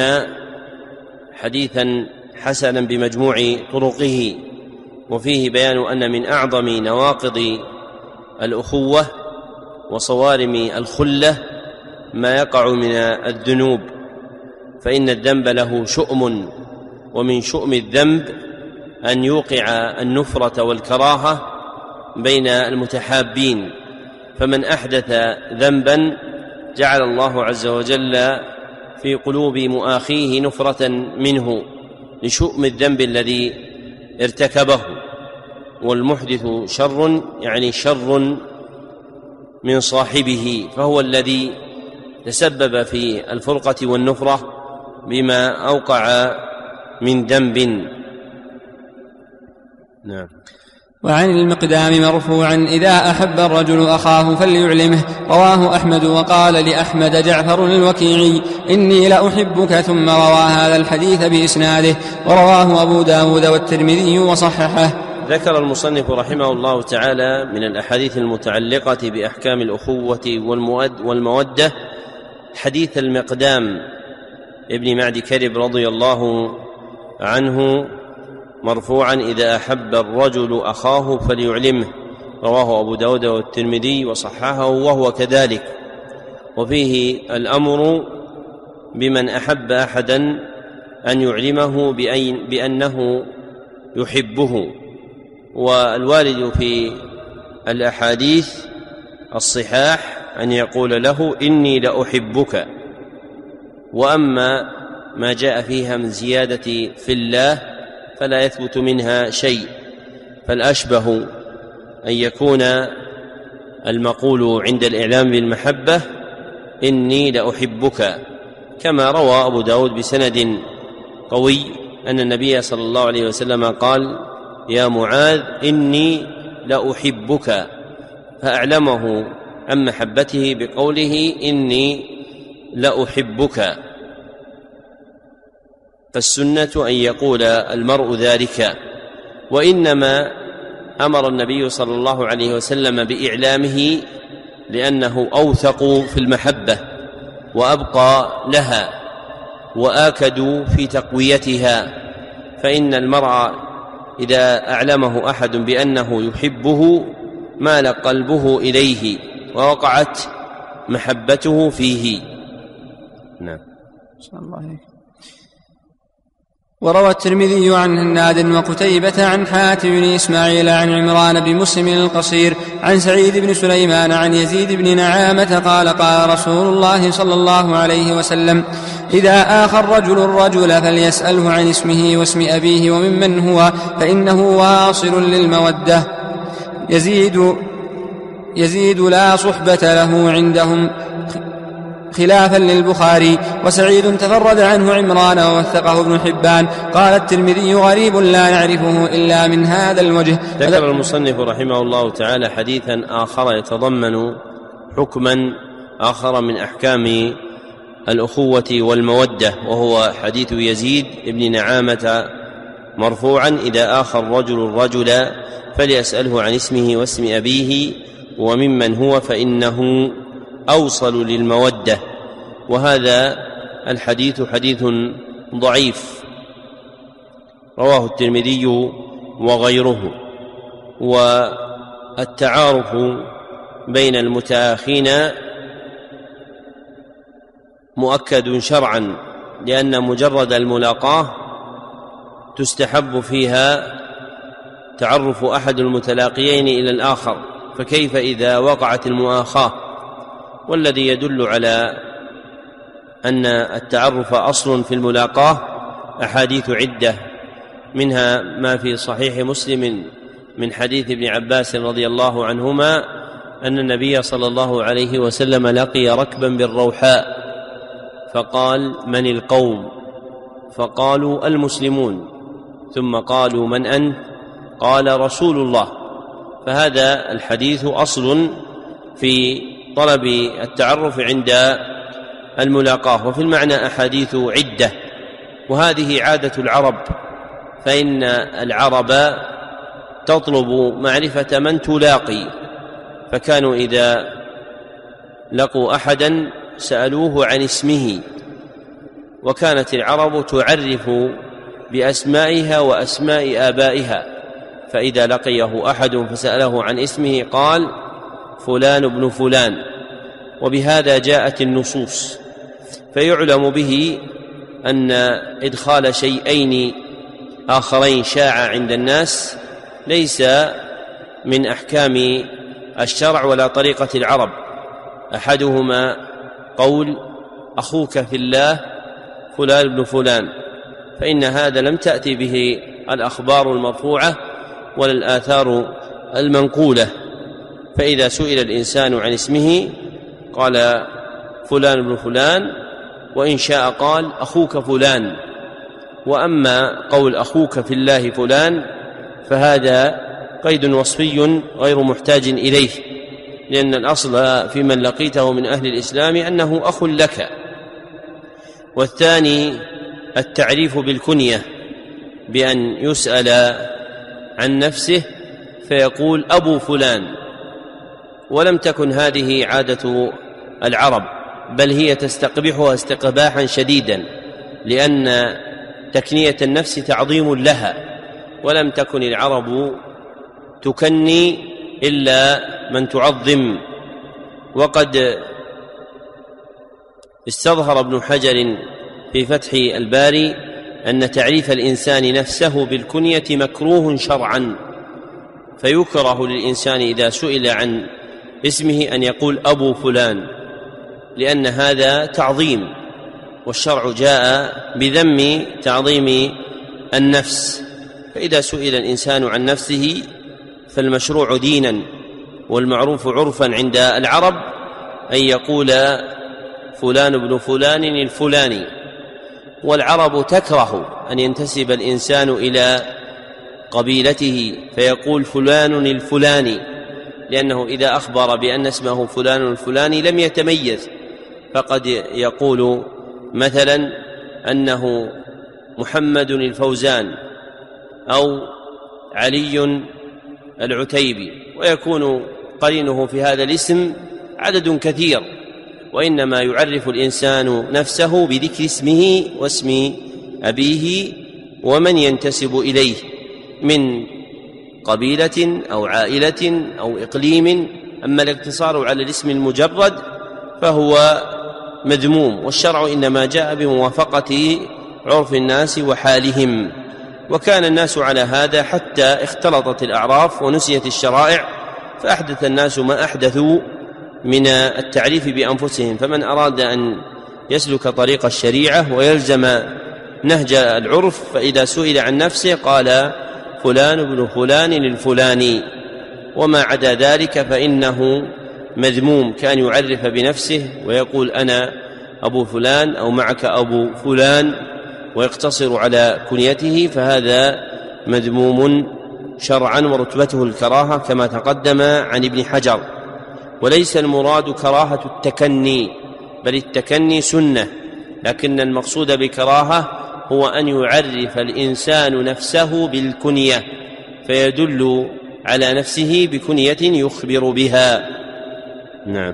حديثا حسنا بمجموع طرقه. وفيه بيان أن من أعظم نواقض الأخوة وصوارم الخلة ما يقع من الذنوب، فإن الذنب له شؤم، ومن شؤم الذنب أن يوقع النفرة والكراهة بين المتحابين، فمن أحدث ذنبا جعل الله عز وجل في قلوب مؤاخيه نفرة منه لشؤم الذنب الذي ارتكبه. والمحدث شر يعني شر من صاحبه، فهو الذي تسبب في الفرقة والنفرة بما أوقع من ذنب. نعم.
وعن المقدام مرفوعا إذا أحب الرجل أخاه فليعلمه. رواه أحمد. وقال لأحمد جعفر الوكيعي إني لأحبك، ثم روى هذا الحديث بإسناده، ورواه أبو داود والترمذي وصححه.
ذكر المصنف رحمه الله تعالى من الأحاديث المتعلقة بأحكام الأخوة والمودة حديث المقدام ابن معد كرب رضي الله عنه مرفوعا إذا أحب الرجل أخاه فليعلمه، رواه أبو داود والترمذي وصححه وهو كذلك. وفيه الأمر بمن أحب أحدا أن يعلمه بأنه يحبه، والوارد في الأحاديث الصحاح أن يقول له إني لأحبك. وأما ما جاء فيها من زيادة في الله فلا يثبت منها شيء، فالأشبه أن يكون المقول عند الإعلام بالمحبة إني لأحبك، كما روى أبو داود بسند قوي أن النبي صلى الله عليه وسلم قال يا معاذ إني لأحبك، فأعلمه عن محبته بقوله إني لأحبك. فالسنة أن يقول المرء ذلك، وإنما أمر النبي صلى الله عليه وسلم بإعلامه لأنه أوثق في المحبة وأبقى لها وآكد في تقويتها، فإن المرء إذا أعلمه أحد بأنه يحبه مال قلبه إليه ووقعت محبته فيه. نعم.
صلى الله عليه. وروى الترمذي عن هناد وقتيبة عن حاتم بن إسماعيل عن عمران بن مسلم القصير عن سعيد بن سليمان عن يزيد بن نعامة قال قال رسول الله صلى الله عليه وسلم إذا آخى الرجل الرجل فليسأله عن اسمه واسم أبيه وممن هو، فإنه واصل للمودة. يزيد يزيد لا صحبة له عندهم خلافا للبخاري. وسعيد تفرد عنه عمران ووثقه ابن حبان. قال الترمذي غريب لا نعرفه إلا من هذا الوجه.
ذكر المصنف رحمه الله تعالى حديثا آخر يتضمن حكما آخر من أحكام الأخوة والمودة، وهو حديث يزيد بن نعامة مرفوعا: إذا آخى الرجل الرجل فليسأله عن اسمه واسم أبيه وممن هو فإنه أوصل للمودة. وهذا الحديث حديث ضعيف رواه الترمذي وغيره. والتعارف بين المتآخين مؤكد شرعا، لأن مجرد الملاقاة تستحب فيها تعرف أحد المتلاقيين إلى الآخر، فكيف إذا وقعت المؤاخاة؟ والذي يدل على أن التعرف أصل في الملاقاة أحاديث عدة، منها ما في صحيح مسلم من حديث ابن عباس رضي الله عنهما أن النبي صلى الله عليه وسلم لقي ركبا بالروحاء فقال: من القوم؟ فقالوا: المسلمون. ثم قالوا: من أنت؟ قال: رسول الله. فهذا الحديث أصل في طلب التعرف عند الملاقاة. وفي المعنى أحاديث عدة، وهذه عادة العرب، فإن العرب تطلب معرفة من تلاقي، فكانوا إذا لقوا أحدا سألوه عن اسمه، وكانت العرب تعرف بأسمائها وأسماء آبائها، فإذا لقيه أحد فسأله عن اسمه قال: فلان بن فلان. وبهذا جاءت النصوص، فيعلم به أن إدخال شيئين آخرين شاع عند الناس ليس من أحكام الشرع ولا طريقة العرب. أحدهما قول: أخوك في الله فلان بن فلان، فإن هذا لم تأتي به الأخبار المرفوعة ولا الآثار المنقولة. فإذا سئل الإنسان عن اسمه قال: فلان بن فلان، وإن شاء قال: أخوك فلان. وأما قول أخوك في الله فلان فهذا قيد وصفي غير محتاج إليه، لأن الأصل في من لقيته من أهل الإسلام أنه أخ لك. والثاني التعريف بالكنية، بأن يسأل عن نفسه فيقول: أبو فلان. ولم تكن هذه عادة العرب، بل هي تستقبحها استقباحا شديدا، لأن تكنية النفس تعظيم لها، ولم تكن العرب تكني إلا من تعظم. وقد استظهر ابن حجر في فتح الباري أن تعريف الإنسان نفسه بالكنية مكروه شرعا، فيكره للإنسان إذا سئل عن اسمه أن يقول أبو فلان، لأن هذا تعظيم، والشرع جاء بذم تعظيم النفس. فإذا سئل الإنسان عن نفسه فالمشروع دينا والمعروف عرفا عند العرب أن يقول فلان بن فلان الفلاني. والعرب تكره أن ينتسب الإنسان إلى قبيلته فيقول فلان الفلاني، لأنه إذا أخبر بأن اسمه فلان الفلاني لم يتميز، فقد يقول مثلا أنه محمد الفوزان أو علي العتيبي، ويكون قرينه في هذا الاسم عدد كثير. وإنما يعرف الإنسان نفسه بذكر اسمه واسم أبيه ومن ينتسب إليه من قبيلة أو عائلة أو إقليم. أما الاقتصار على الاسم المجرد فهو مذموم، والشرع إنما جاء بموافقة عرف الناس وحالهم. وكان الناس على هذا حتى اختلطت الأعراف ونسيت الشرائع، فأحدث الناس ما أحدثوا من التعريف بأنفسهم. فمن أراد أن يسلك طريق الشريعة ويلزم نهج العرف، فإذا سئل عن نفسه قال فلان بن فلان الفلاني. وما عدا ذلك فإنه مذموم، كان يعرف بنفسه ويقول أنا أبو فلان أو معك أبو فلان ويقتصر على كنيته، فهذا مذموم شرعا ورتبته الكراهة كما تقدم عن ابن حجر. وليس المراد كراهة التكني، بل التكني سنة، لكن المقصود بكراهة هو أن يعرف الإنسان نفسه بالكنية فيدل على نفسه بكنية يخبر بها. نعم.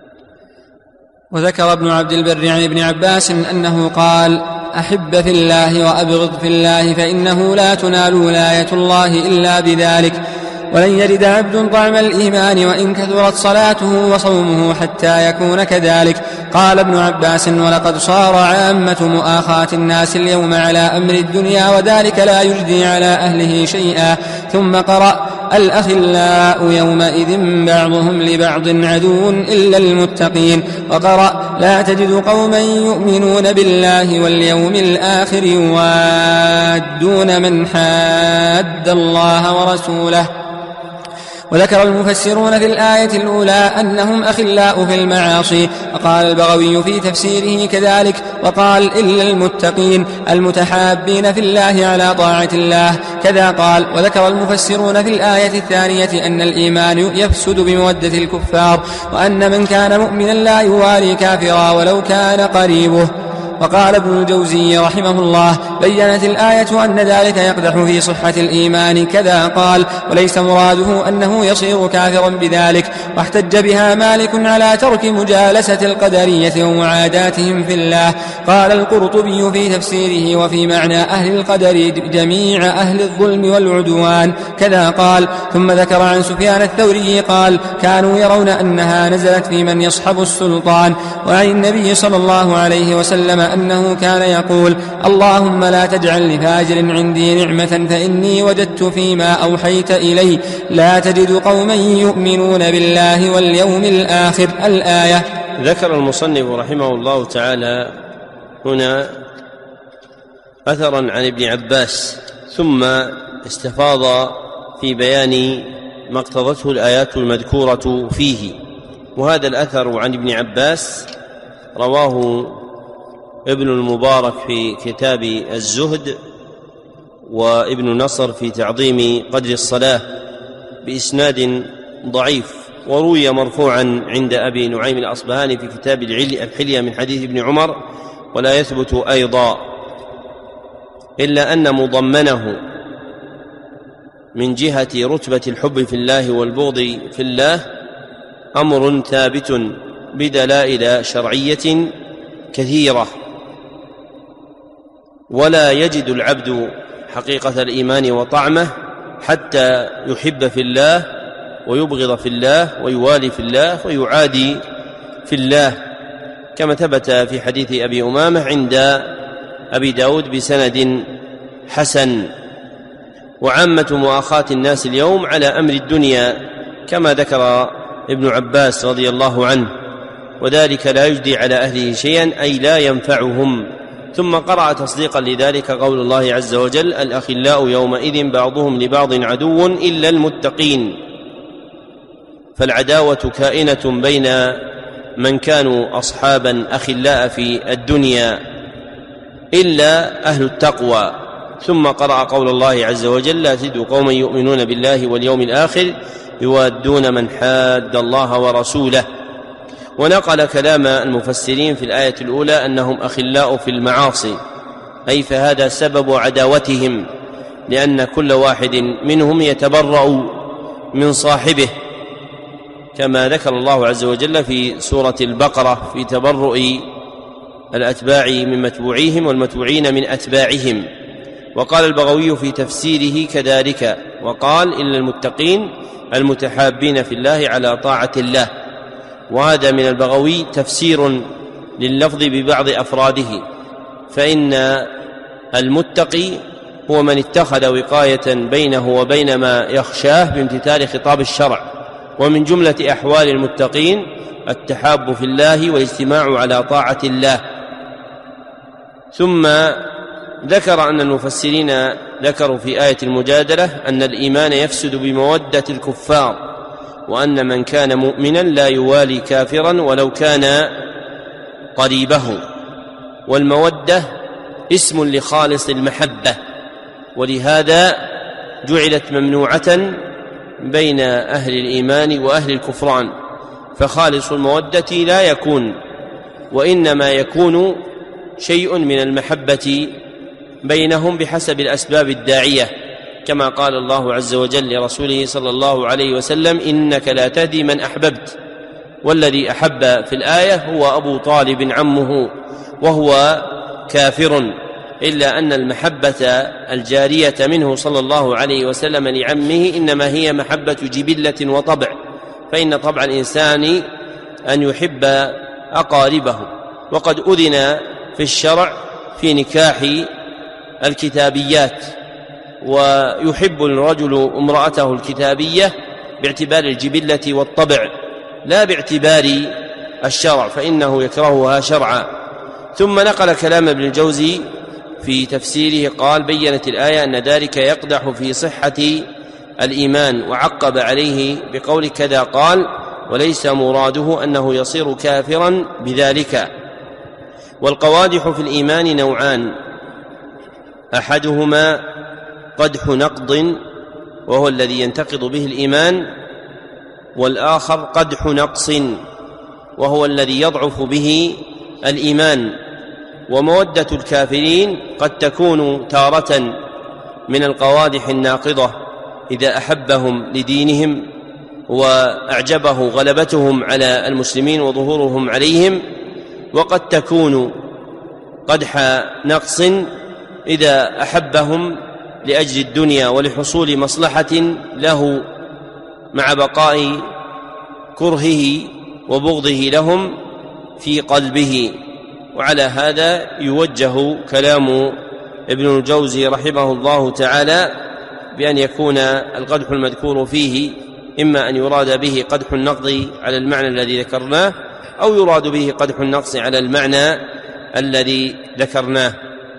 وذكر ابن عبد البر عن ابن عباس أنه قال: أحب في الله وأبغض في الله، فإنه لا تنال ولاية الله إلا بذلك، ولن يجد عبد طعم الإيمان وإن كثرت صلاته وصومه حتى يكون كذلك. قال ابن عباس: ولقد صار عامة مؤاخاة الناس اليوم على أمر الدنيا، وذلك لا يجدي على أهله شيئا. ثم قرأ: الأخلاء يومئذ بعضهم لبعض عدو إلا المتقين. وقرأ: لا تجد قوما يؤمنون بالله واليوم الآخر يوادون من حاد الله ورسوله. وذكر المفسرون في الآية الأولى أنهم أخلاء في المعاصي، وقال البغوي في تفسيره كذلك، وقال: إلا المتقين المتحابين في الله على طاعة الله. كذا قال. وذكر المفسرون في الآية الثانية أن الإيمان يفسد بمودة الكفار، وأن من كان مؤمنا لا يوالي كافرا ولو كان قريبه. وقال ابن الجوزي رحمه الله: بيّنت الآية أن ذلك يقدح في صحة الإيمان. كذا قال: وليس مراده أنه يصير كافرا بذلك. واحتج بها مالك على ترك مجالسة القدرية ومعاداتهم في الله. قال القرطبي في تفسيره: وفي معنى أهل القدر جميع أهل الظلم والعدوان. كذا قال. ثم ذكر عن سفيان الثوري قال: كانوا يرون أنها نزلت في من يصحب السلطان. وعن النبي صلى الله عليه وسلم أنه كان يقول: اللهم لا تجعل لفاجر عندي نعمة فإني وجدت فيما أوحيت إلي لا تجد قوما يؤمنون بالله واليوم الآخر. الآية.
ذكر المصنف رحمه الله تعالى هنا أثرا عن ابن عباس، ثم استفاض في بيان ما اقتضته الآيات المذكورة فيه. وهذا الأثر عن ابن عباس رواه ابن المبارك في كتاب الزهد، وابن نصر في تعظيم قدر الصلاة بإسناد ضعيف، وروي مرفوعا عند أبي نعيم الأصبهاني في كتاب الحلية من حديث ابن عمر، ولا يثبت أيضا، إلا أن مضمنه من جهة رتبة الحب في الله والبغض في الله أمر ثابت بدلائل شرعية كثيرة، ولا يجد العبد حقيقة الإيمان وطعمه حتى يحب في الله ويبغض في الله ويوالي في الله ويعادي في الله، كما ثبت في حديث أبي أمامة عند أبي داود بسند حسن. وعامة مؤاخاة الناس اليوم على أمر الدنيا كما ذكر ابن عباس رضي الله عنه، وذلك لا يجدي على أهله شيئا أي لا ينفعهم. ثم قرأ تصديقا لذلك قول الله عز وجل: الأخلاء يومئذ بعضهم لبعض عدو إلا المتقين. فالعداوة كائنة بين من كانوا أصحابا أخلاء في الدنيا إلا أهل التقوى. ثم قرأ قول الله عز وجل: لا تجد قوما يؤمنون بالله واليوم الآخر يوادون من حاد الله ورسوله. ونقل كلام المفسرين في الآية الأولى أنهم أخلاء في المعاصي، أي فهذا سبب عداوتهم، لأن كل واحد منهم يتبرأ من صاحبه، كما ذكر الله عز وجل في سورة البقرة في تبرؤ الأتباع من متبوعيهم والمتبوعين من أتباعهم. وقال البغوي في تفسيره كذلك، وقال: إلا المتقين المتحابين في الله على طاعة الله. وهذا من البغوي تفسير لللفظ ببعض أفراده، فإن المتقي هو من اتخذ وقاية بينه وبين ما يخشاه بامتثال خطاب الشرع. ومن جملة أحوال المتقين التحاب في الله والاجتماع على طاعة الله. ثم ذكر أن المفسرين ذكروا في آية المجادلة أن الإيمان يفسد بمودة الكفار، وأن من كان مؤمنا لا يوالي كافرا ولو كان قريبه. والمودة اسم لخالص المحبة، ولهذا جعلت ممنوعة بين أهل الإيمان وأهل الكفران، فخالص المودة لا يكون، وإنما يكون شيء من المحبة بينهم بحسب الأسباب الداعية، كما قال الله عز وجل لرسوله صلى الله عليه وسلم: إنك لا تهدي من أحببت. والذي أحب في الآية هو أبو طالب عمه وهو كافر، إلا أن المحبة الجارية منه صلى الله عليه وسلم لعمه إنما هي محبة جبلة وطبع، فإن طبع الإنسان أن يحب أقاربه. وقد أذن في الشرع في نكاح الكتابيات، ويحب الرجل امرأته الكتابية باعتبار الجبلة والطبع لا باعتبار الشرع، فإنه يكرهها شرعا. ثم نقل كلام ابن الجوزي في تفسيره، قال: بيّنت الآية أن ذلك يقدح في صحة الإيمان، وعقب عليه بقول كذا قال: وليس مراده أنه يصير كافرا بذلك. والقوادح في الإيمان نوعان: أحدهما قدح نقض وهو الذي ينتقض به الإيمان، والآخر قدح نقص وهو الذي يضعف به الإيمان. ومودة الكافرين قد تكون تارة من القوادح الناقضة إذا أحبهم لدينهم وأعجبه غلبتهم على المسلمين وظهورهم عليهم، وقد تكون قدح نقص إذا أحبهم لأجل الدنيا ولحصول مصلحة له مع بقاء كرهه وبغضه لهم في قلبه. وعلى هذا يوجه كلام ابن الجوزي رحمه الله تعالى بأن يكون القدح المذكور فيه إما أن يراد به قدح النقض على المعنى الذي ذكرناه، أو يراد به قدح النقص على المعنى الذي ذكرناه.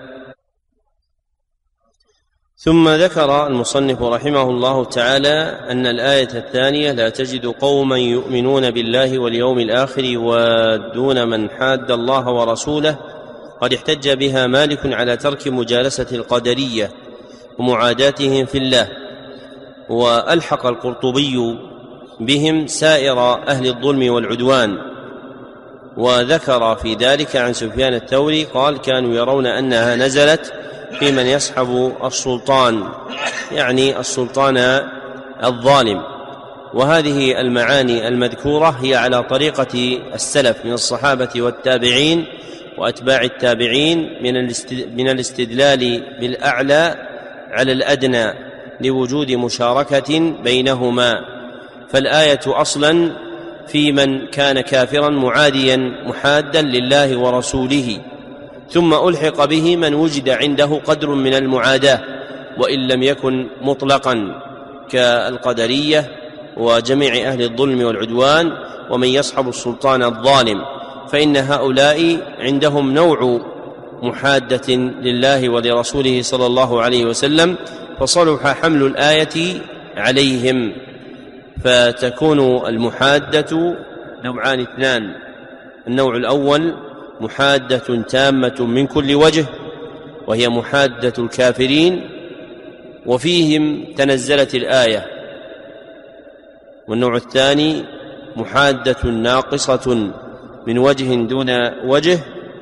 ثم ذكر المصنف رحمه الله تعالى أن الآية الثانية: لا تجد قوما يؤمنون بالله واليوم الآخر يوادون من حاد الله ورسوله، قد احتج بها مالك على ترك مجالسة القدرية ومعاداتهم في الله. وألحق القرطبي بهم سائر أهل الظلم والعدوان، وذكر في ذلك عن سفيان الثوري قال: كانوا يرون أنها نزلت في من يصحب السلطان، يعني السلطان الظالم. وهذه المعاني المذكورة هي على طريقة السلف من الصحابة والتابعين وأتباع التابعين من الاستدلال بالأعلى على الأدنى لوجود مشاركة بينهما. فالآية أصلا في من كان كافرا معاديا محادا لله ورسوله، ثم ألحق به من وجد عنده قدر من المعاداة وإن لم يكن مطلقا كالقدرية وجميع أهل الظلم والعدوان ومن يصحب السلطان الظالم، فإن هؤلاء عندهم نوع محادة لله ولرسوله صلى الله عليه وسلم، فصلح حمل الآية عليهم. فتكون المحادة نوعان اثنان: النوع الأول محادة تامة من كل وجه، وهي محادة الكافرين، وفيهم تنزلت الآية. والنوع الثاني محادة ناقصة من وجه دون وجه،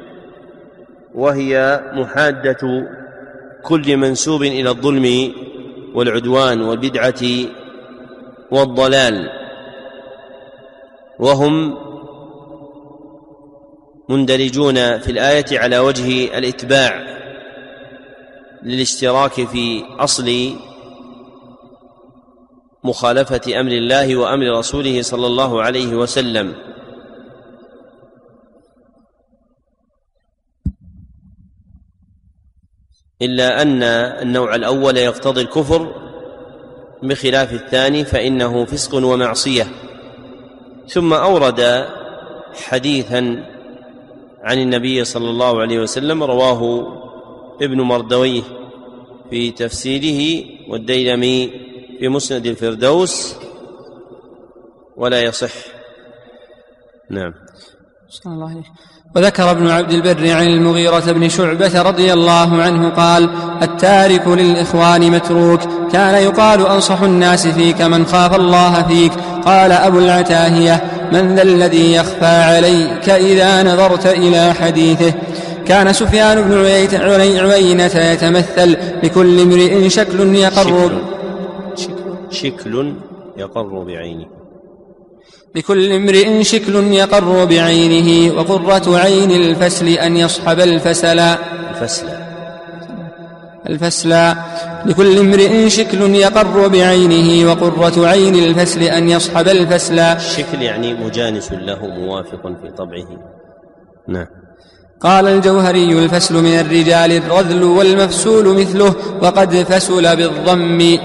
وهي محادة كل منسوب إلى الظلم والعدوان والبدعة والضلال، وهم مندرجون في الآية على وجه الإتباع للاشتراك في أصل مخالفة أمر الله وأمر رسوله صلى الله عليه وسلم. إلا أن النوع الأول يقتضي الكفر بخلاف الثاني فإنه فسق ومعصية. ثم أورد حديثا عن النبي صلى الله عليه وسلم رواه ابن مردويه في تفسيره والديلمي في مسند الفردوس، ولا يصح. نعم.
صلى الله عليه. وذكر ابن عبد البر عن المغيرة بن شعبة رضي الله عنه قال: التارك للإخوان متروك، كان يقال أنصح الناس فيك من خاف الله فيك. قال أبو العتاهية: من ذا الذي يخفى عليك إذا نظرت إلى حديثه؟ كان سفيان بن عيينة يتمثل: لكل امرئ شكل يقر
شكل, شكل يقر بعينه
لكل امرئ شكل يقر بعينه، وقرة عين الفسل أن يصحب الفسلا
الفسلا
الفسلا لكل امرئ شكل يقر بعينه، وقرة عين الفسل أن يصحب الفسلا.
الشكل يعني مجانس له، موافق في طبعه. نعم.
قال الجوهري: الفسل من الرجال الرذل، والمفسول مثله، وقد فسل بالضم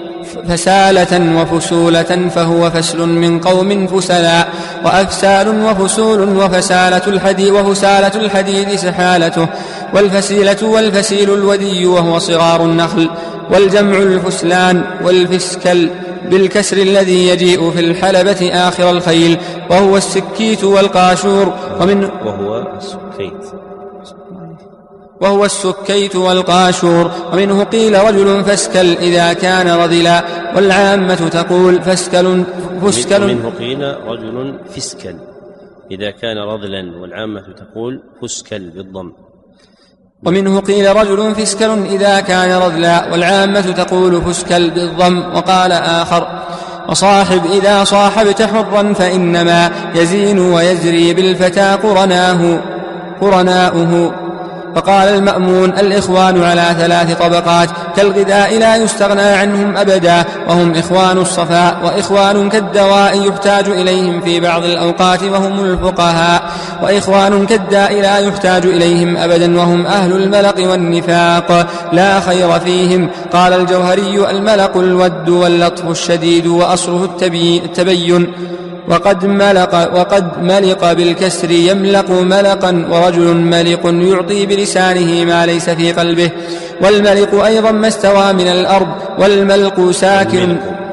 فسالة وفسولة، فهو فسل من قوم فسلا، وأفسال وفسول وفسالة الحديد وفسالة الحديد سحالته، والفسيلة والفسيل الودي وهو صغار النخل، والجمع الفسلان والفسكل بالكسر الذي يجيء في الحلبة آخر الخيل، وهو السكيت والقاشور. ومن
وهو السكيت
وهو السكيت والقاشور. ومنه قيل رجل فسكل إذا كان رذلا، والعامة تقول فسكل فسكل.
ومنه قيل رجل فسكل إذا كان رذلا، والعامة تقول فسكل بالضم.
ومنه قيل رجل فسكل إذا كان رذلا، والعامة تقول فسكل بالضم. وقال آخر: وصاحب إذا صاحبت حرا فإنما يزين ويزري بالفتى قرناه قرناؤه. فقال المأمون: الإخوان على ثلاث طبقات، كالغذاء لا يستغنى عنهم أبدا، وهم إخوان الصفاء، وإخوان كالدواء يحتاج إليهم في بعض الأوقات وهم الفقهاء، وإخوان كالداء لا يحتاج إليهم أبدا وهم أهل الملق والنفاق لا خير فيهم. قال الجوهري: الملق الود واللطف الشديد، وأصله التبين، وقد ملق, وقد ملق بالكسر يملق ملقا، ورجل ملق يعطي بلسانه ما ليس في قلبه. والملق أيضا ما استوى من الأرض، والملق ساكن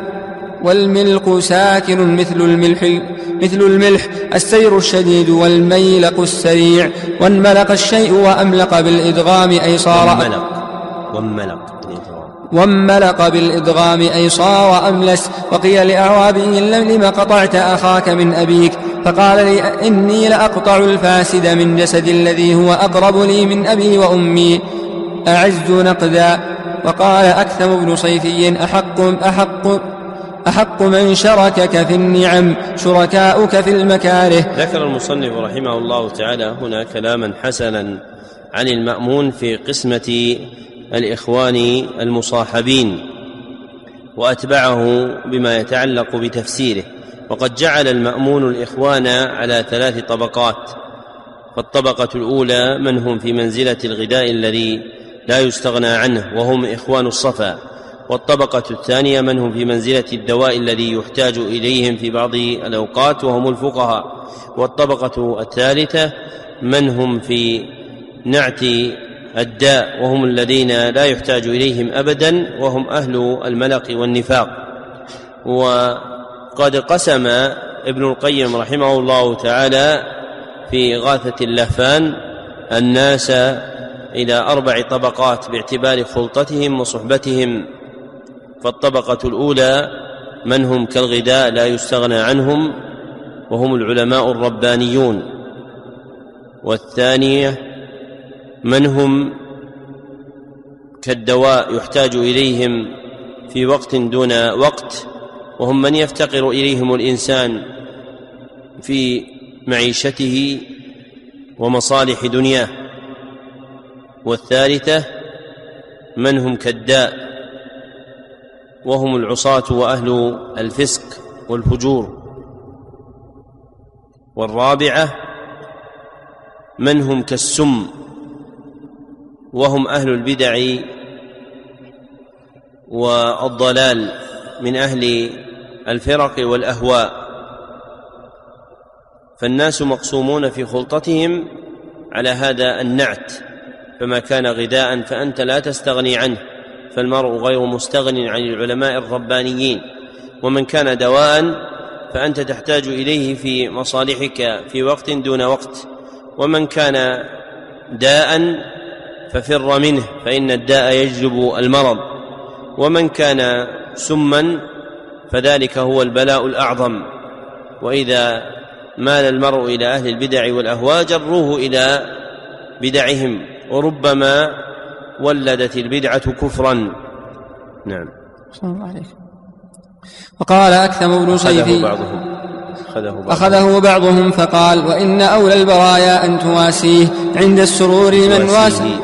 والملق ساكن مثل الملح مثل الملح السير الشديد، والميلق السريع. وانملق الشيء وأملق بالإدغام أي صار
وانملق
وانملق بالإدغام أي صار أملس. وقيل لأعرابي: لما قطعت أخاك من أبيك؟ فقال لي: إني لأقطع الفاسد من جسد الذي هو أقرب لي من أبي وأمي أعز نقدا. وقال أكثم بن صيفي: أحق, أحق, أحق من شركك في النعم شركاؤك في المكاره.
ذكر المصنف رحمه الله تعالى هنا كلاما حسنا عن المأمون في قسمة الإخوان المصاحبين، وأتبعه بما يتعلق بتفسيره. وقد جعل المأمون الإخوان على ثلاث طبقات: فالطبقة الأولى من هم في منزلة الغذاء الذي لا يستغنى عنه وهم إخوان الصفا، والطبقة الثانية من هم في منزلة الدواء الذي يحتاج إليهم في بعض الأوقات وهم الفقهاء، والطبقة الثالثة من هم في نعت الداء وهم الذين لا يحتاج إليهم أبدا وهم أهل الملق والنفاق. وقد قسم ابن القيم رحمه الله تعالى في إغاثة اللهفان الناس إلى أربع طبقات باعتبار خلطتهم وصحبتهم. فالطبقة الأولى من هم كالغذاء لا يستغنى عنهم وهم العلماء الربانيون، والثانية من هم كالدواء يحتاج إليهم في وقت دون وقت وهم من يفتقر إليهم الإنسان في معيشته ومصالح دنياه، والثالثة من هم كالداء وهم العصاة وأهل الفسق والفجور، والرابعة من هم كالسم وهم أهل البدع والضلال من أهل الفرق والأهواء. فالناس مقسومون في خلطتهم على هذا النعت، فما كان غذاء فأنت لا تستغني عنه، فالمرء غير مستغن عن العلماء الربانيين، ومن كان دواء فأنت تحتاج إليه في مصالحك في وقت دون وقت. ومن كان داء ففر منه فإن الداء يجلب المرض، ومن كان سما فذلك هو البلاء الأعظم. وإذا مال المرء إلى أهل البدع والأهواء جروه إلى بدعهم، وربما ولدت البدعة كفرا. نعم.
صلى الله عليه. وقال أكثم بن صيفي
بعضهم أخذه بعضهم,
أخذه بعضهم فقال: وإن أولى البرايا أن تواسيه عند السرور من واسيه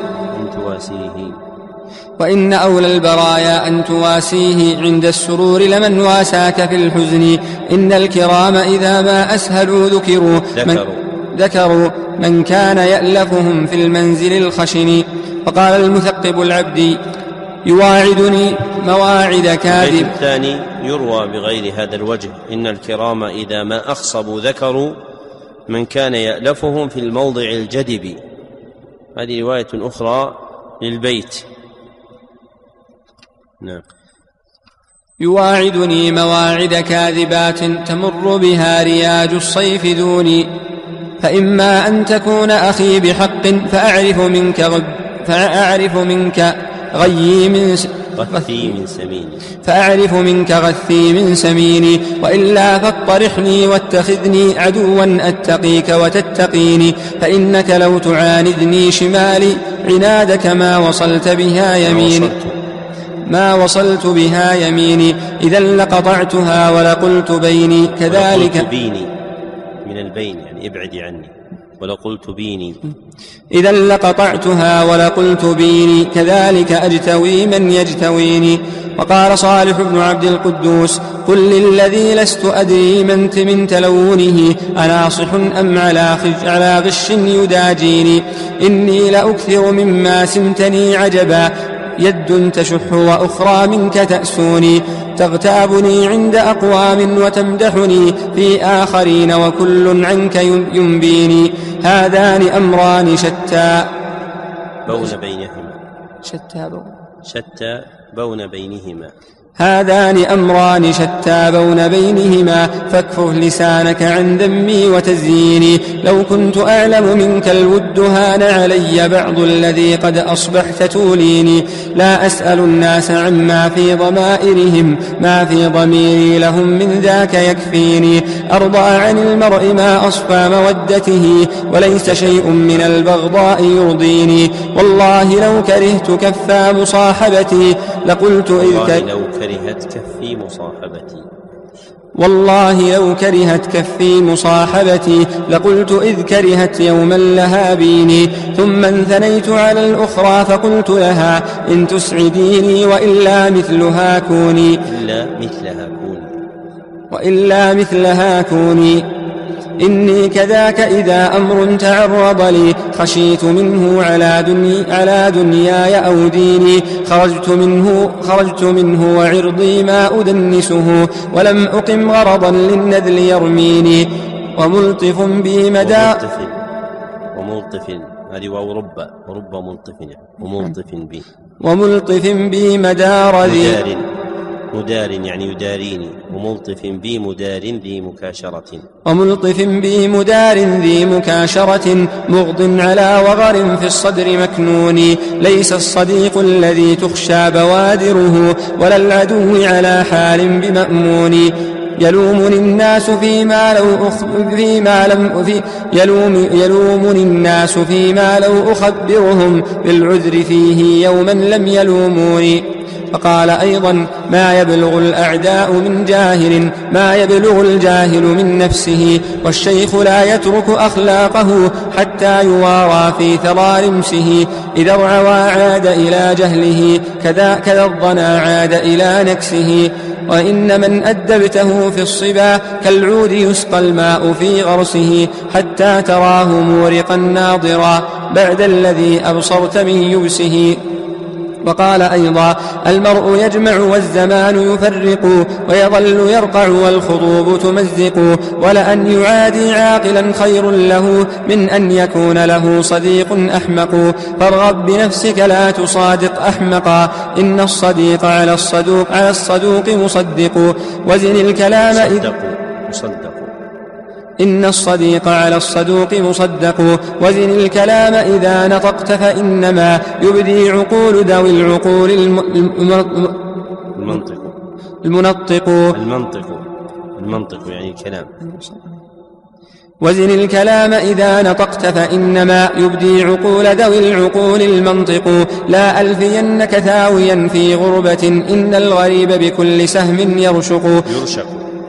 وإن أولى البرايا أن تواسيه عند السرور لمن واساك في الحزن. إن الكرام إذا ما أسهلوا ذكروا من, ذكروا من كان يألفهم في المنزل الخشن. وقال المثقب العبدي: يواعدني مواعد كاذب.
الثاني يروى بغير هذا الوجه: إن الكرام إذا ما أخصبوا ذكروا من كان يألفهم في الموضع الجدب. هذه رواية أخرى للبيت. نعم.
يواعدني مواعد كاذبات تمر بها رياج الصيف دوني. فإما أن تكون أخي بحق فأعرف منك غب فأعرف منك غيي من
غثي من سميني
فأعرف منك غثي من سميني وإلا فاطرحني واتخذني عدوا أتقيك وتتقيني. فإنك لو تعاندني شمالي عنادك ما وصلت بها يميني ما وصلت بها يميني إذا لقطعتها ولقلت بيني كذلك.
ولقلت بيني من البين يعني ابعدي عني. ولقلت بيني
إذا لقطعتها ولقلت بيني كذلك أجتوي من يجتويني. وقال صالح بن عبد القدوس: قل للذي لست أدري من تلونه أناصح أم على غش يداجيني. إني لأكثر مما سمتني عجبا يد تشح وأخرى منك تأسوني. تغتابني عند أقوام وتمدحني في آخرين وكل عنك ينبيني. هذان أمران شتى
بون بينهما
شتى بون
شتى بون بينهما
هذان أمران شتى بون بينهما فاكفر لسانك عن ذمي وتزييني. لو كنت أعلم منك الود هان علي بعض الذي قد أصبحت توليني. لا أسأل الناس عما في ضمائرهم ما في ضميري لهم من ذاك يكفيني. أرضى عن المرء ما أصفى مودته وليس شيء من البغضاء يرضيني. والله لو كرهت كفى مصاحبتي لقلت إذ
كرهت كفي مصاحبتي
والله لو كرهت كفي مصاحبتي لقلت إذ كرهت يوما لها بيني. ثم انثنيت على الأخرى فقلت لها إن تسعديني وإلا مثلها كوني
إلا مثلها كوني
وإلا مثلها كوني. إني كذاك إذا أمر تعرض لي خشيت منه على, دني على دنياي أو ديني. خرجت منه, خرجت منه وعرضي ما أدنسه ولم أقم غرضا للنذل يرميني. وملطف بي مدى
وملطف هذه واو رب رب ملطف وملطف بي
وملطف بي مدار ذي
مدار مدار يعني يداريني. وملطف بي مدار ذي مكاشرة
وملطف بي مدار ذي مكاشرة مغض على وغر في الصدر مكنون. ليس الصديق الذي تخشى بوادره ولا العدو على حال بمأمون. يلومني الناس فيما لو أخ... فيما لم في يلوم... يلومني الناس فيما لو أخبرهم بالعذر فيه يوما لم يلوموني. فقال أيضا: ما يبلغ الأعداء من جاهل ما يبلغ الجاهل من نفسه. والشيخ لا يترك أخلاقه حتى يوارى في ثرى رمسه. إذا ارعوى عاد إلى جهله كذا, كذا الضنا عاد إلى نكسه. وإن من أدبته في الصبا كالعود يسقى الماء في غرسه حتى تراه مورقا ناضرا بعد الذي أبصرت من يبسه. وقال أيضا: المرء يجمع والزمان يفرق ويظل يرقع والخطوب تمزق. ولأن يعادي عاقلا خير له من أن يكون له صديق أحمق. فارغب بنفسك لا تصادق أحمقا. إن الصديق على الصدوق على الصدوق مصدق. وزن الكلام إذ
مصدق.
إن الصديق على الصدوق مصدق. وزن الكلام إذا نطقت فإنما يبدي عقول ذوي العقول الم...
المنطق
المنطق
المنطق المنطق يعني الكلام.
وزن الكلام إذا نطقت فإنما يبدي عقول ذوي العقول المنطق. لا ألفينك ثاويا في غربة إن الغريب بكل سهم يرشق
يرشق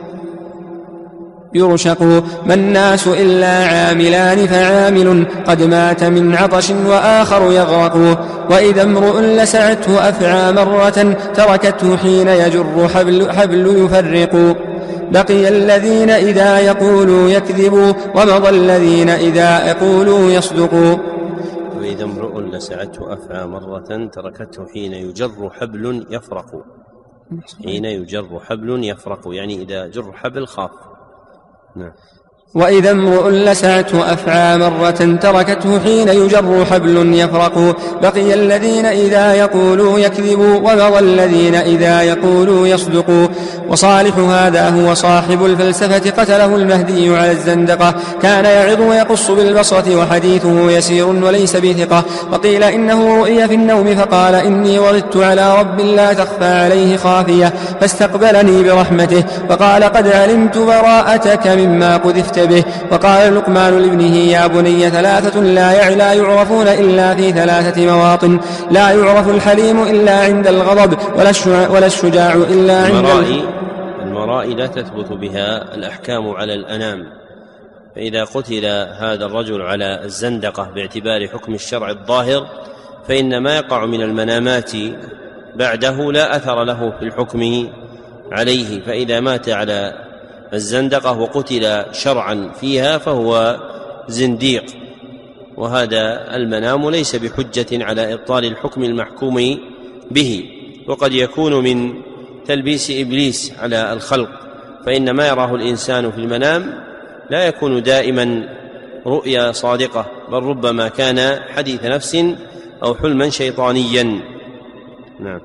يرشق. ما الناس إلا عاملان فعامل قد مات من عطش وآخر يغرق. وإذا امرؤ لسعته أفعى مرة تركته حين يجر حبل, حبل يفرق. بقي الذين إذا يقولوا يكذبوا ومضى الذين إذا يقولوا يصدقوا.
وإذا امرؤ لسعته أفعى مرة تركته حين يجر حبل يفرق. حين يجر حبل يفرق يعني إذا جر حبل خاف. نعم.
وإذا امرؤ لسعته أفعى مرة تركته حين يجر حبل يفرق. بقي الذين إذا يقولوا يكذبوا ومضى الذين إذا يقولوا يصدقوا. وصالح هذا هو صاحب الفلسفة قتله المهدي على الزندقة. كان يعظ ويقص بالبصرة وحديثه يسير وليس بثقة. وقيل إنه رؤي في النوم فقال إني وردت على رب لا تخفى عليه خافية فاستقبلني برحمته وقال قد علمت براءتك مما قذفت به. وقال لقمان لابنه يا بني ثلاثة لا يعرفون إلا في ثلاثة مواطن. لا يعرف الحليم إلا عند الغضب ولا الشجاع إلا عند
المرائي. المرائي لا تثبت بها الأحكام على الأنام. فإذا قتل هذا الرجل على الزندقة باعتبار حكم الشرع الظاهر فإن ما يقع من المنامات بعده لا أثر له في الحكم عليه. فإذا مات على الزندقة وقتل شرعا فيها فهو زنديق. وهذا المنام ليس بحجة على إبطال الحكم المحكوم به. وقد يكون من تلبيس إبليس على الخلق فإن ما يراه الإنسان في المنام لا يكون دائما رؤيا صادقة بل ربما كان حديث نفس أو حلما شيطانيا. نعم.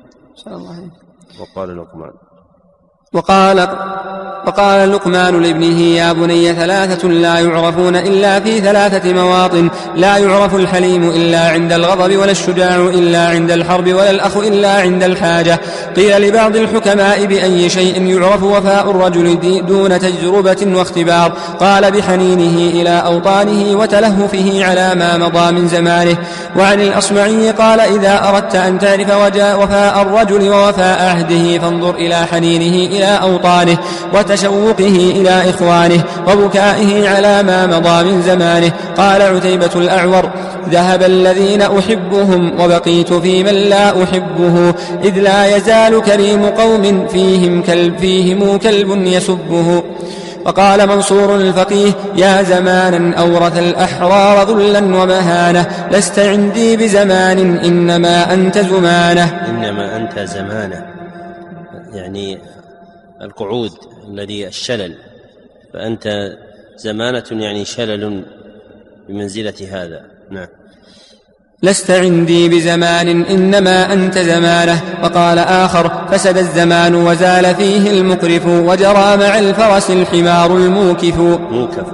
وقال لقمان
وقال, وقال لقمان لابنه يا بني ثلاثة لا يعرفون إلا في ثلاثة مواطن. لا يعرف الحليم إلا عند الغضب ولا الشجاع إلا عند الحرب ولا الأخ إلا عند الحاجة. قيل لبعض الحكماء بأي شيء يعرف وفاء الرجل دون تجربة واختبار؟ قال بحنينه إلى أوطانه وتلهفه على ما مضى من زمانه. وعن الأصمعي قال إذا أردت أن تعرف وفاء الرجل ووفاء عهده فانظر إلى حنينه إلى أوطانه وتشوقه إلى إخوانه وبكائه على ما مضى من زمانه. قال عتيبة الأعور ذهب الذين أحبهم وبقيت في من لا أحبه إذ لا يزال كريم قوم فيهم كلب, فيهم كلب يسبه. وقال منصور الفقيه يا زمانا أورث الأحرار ذلا ومهانة لست عندي بزمان إنما أنت زمانة.
إنما أنت زمانة يعني القعود الذي الشلل فأنت زمانة يعني شلل بمنزلة هذا. نعم.
لست عندي بزمان إنما أنت زمانه. وقال آخر فسد الزمان وزال فيه المقرف وجرى مع الفرس الحمار الموكف
موكف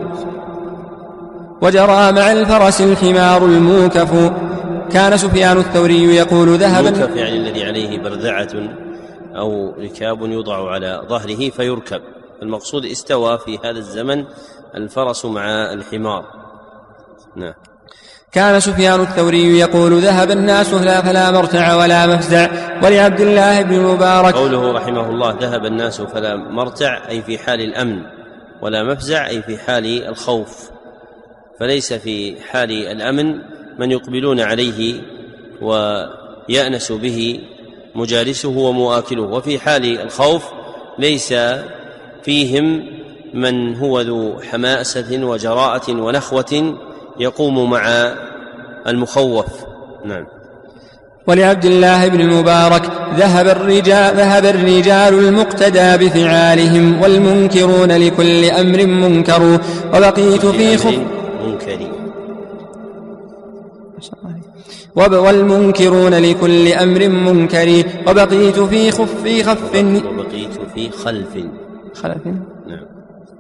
وجرى مع الفرس الحمار الموكف. كان سفيان الثوري يقول ذهبا
الموكف يعني الذي عليه بردعة أو ركاب يوضع على ظهره فيركب. المقصود استوى في هذا الزمن الفرس مع الحمار. نعم.
كان سفيان الثوري يقول ذهب الناس فلا مرتع ولا مفزع. ولعبد الله بن المبارك
قوله رحمه الله ذهب الناس فلا مرتع أي في حال الأمن ولا مفزع أي في حال الخوف. فليس في حال الأمن من يقبلون عليه ويأنس به مجالسه ومؤاكله وفي حال الخوف ليس فيهم من هو ذو حماسة وجراءة ونخوة يقوم مع المخوف. نعم.
ولعبد الله بن المبارك ذهب الرجال, ذهب الرجال المقتدى بفعالهم والمنكرون لكل أمر منكر وبقيت في خف
منكري
والمنكرون لكل أمر منكر وبقيت في خف خف
وبقيت في خلف
خلف
نعم.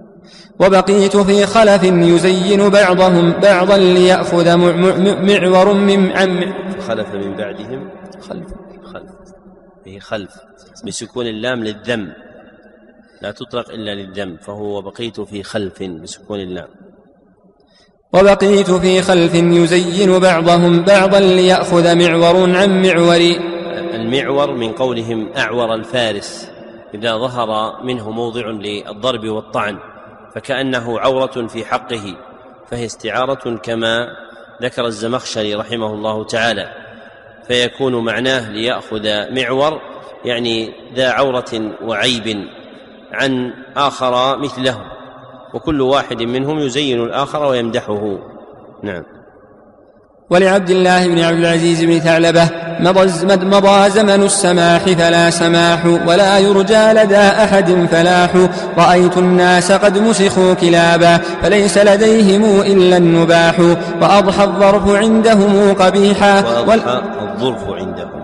وبقيت في خلف يزين بعضهم بعضا ليأخذ معور من عم
خلف من بعدهم
خلف
خلف هي خلف بسكون اللام للذم، لا تطلق إلا للذم، فهو بقيت في خلف بسكون اللام.
وبقيت في خلف يزين بعضهم بعضا ليأخذ معور عن معور.
المعور من قولهم أعور الفارس، إذا ظهر منه موضع للضرب والطعن فكأنه عورة في حقه، فهي استعارة كما ذكر الزمخشري رحمه الله تعالى، فيكون معناه ليأخذ معور يعني ذا عورة وعيب عن آخر مثله، وكل واحد منهم يزين الآخر ويمدحه. نعم.
ولعبد الله بن عبد العزيز بن ثعلبة مضى زمن السماح فلا سماح ولا يرجى لدى أحد فلاح. رأيت الناس قد مسخوا كلابا فليس لديهم إلا النباح. وأضحى الظرف عندهم قبيحا
وأضحى الظرف عندهم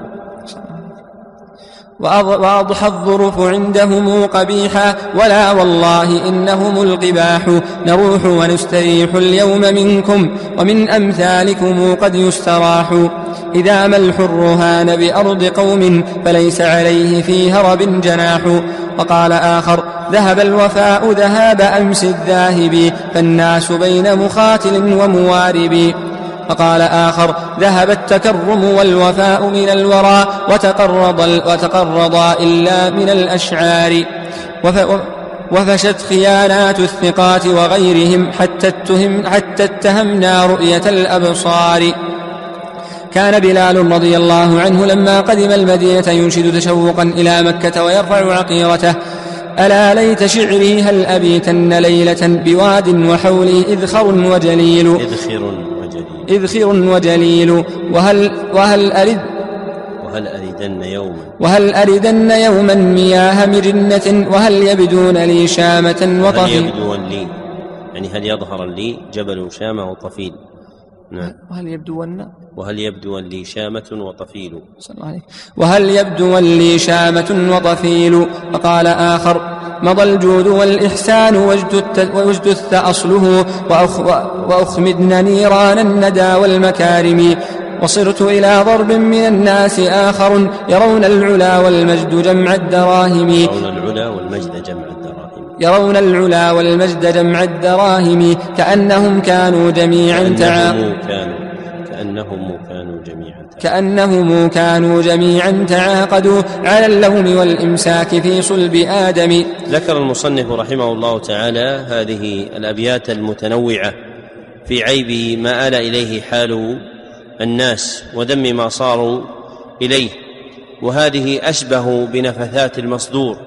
وأضحى الظرف عندهم قبيحا ولا والله إنهم القباح. نروح ونستريح اليوم منكم ومن أمثالكم قد يستراح. إذا ما الحر هان بأرض قوم فليس عليه في هرب جناح. وقال آخر ذهب الوفاء ذهاب أمس الذاهب فالناس بين مخاتل وموارب. وقال آخر ذهب التكرم والوفاء من الورى وتقرض وتقرضا إلا من الأشعار. وفشت خيانات الثقات وغيرهم حتى اتهم حتى اتهمنا رؤية الأبصار. كان بلال رضي الله عنه لما قدم المدينة ينشد تشوقا إلى مكة ويرفع عقيرته ألا ليت شعري هل أبيتن ليلة بواد وحولي إذخر وجليل
إذخر وجليل,
إذخر وجليل وهل, وهل أرد
وهل أردن يوما
وهل أردن يوما مياه مجنة وهل يبدون لي شامة وطفيل.
هل يبدون لي يعني هل يظهر لي جبل شامة وطفيل. نعم.
وهل يبدون
وهل يبدو لي شامة وطفيل.
وهل يبدو لي شامة وطفيل. فقال آخر مضى الجود والإحسان واجتث أصله وأخمدن نيران الندى والمكارم. وصرت إلى ضرب من الناس آخر يرون العلا والمجد جمع الدراهم
يرون العلا والمجد جمع الدراهم
يرون العلا والمجد جمع الدراهم كأنهم كانوا جميعا
تعاقدوا كأنهم كانوا جميعا
كأنهم كانوا جميعا تعاقدوا على اللوم والإمساك في صلب آدم.
ذكر المصنف رحمه الله تعالى هذه الأبيات المتنوعة في عيب ما آل إليه حال الناس وذم ما صاروا إليه، وهذه أشبه بنفثات المصدور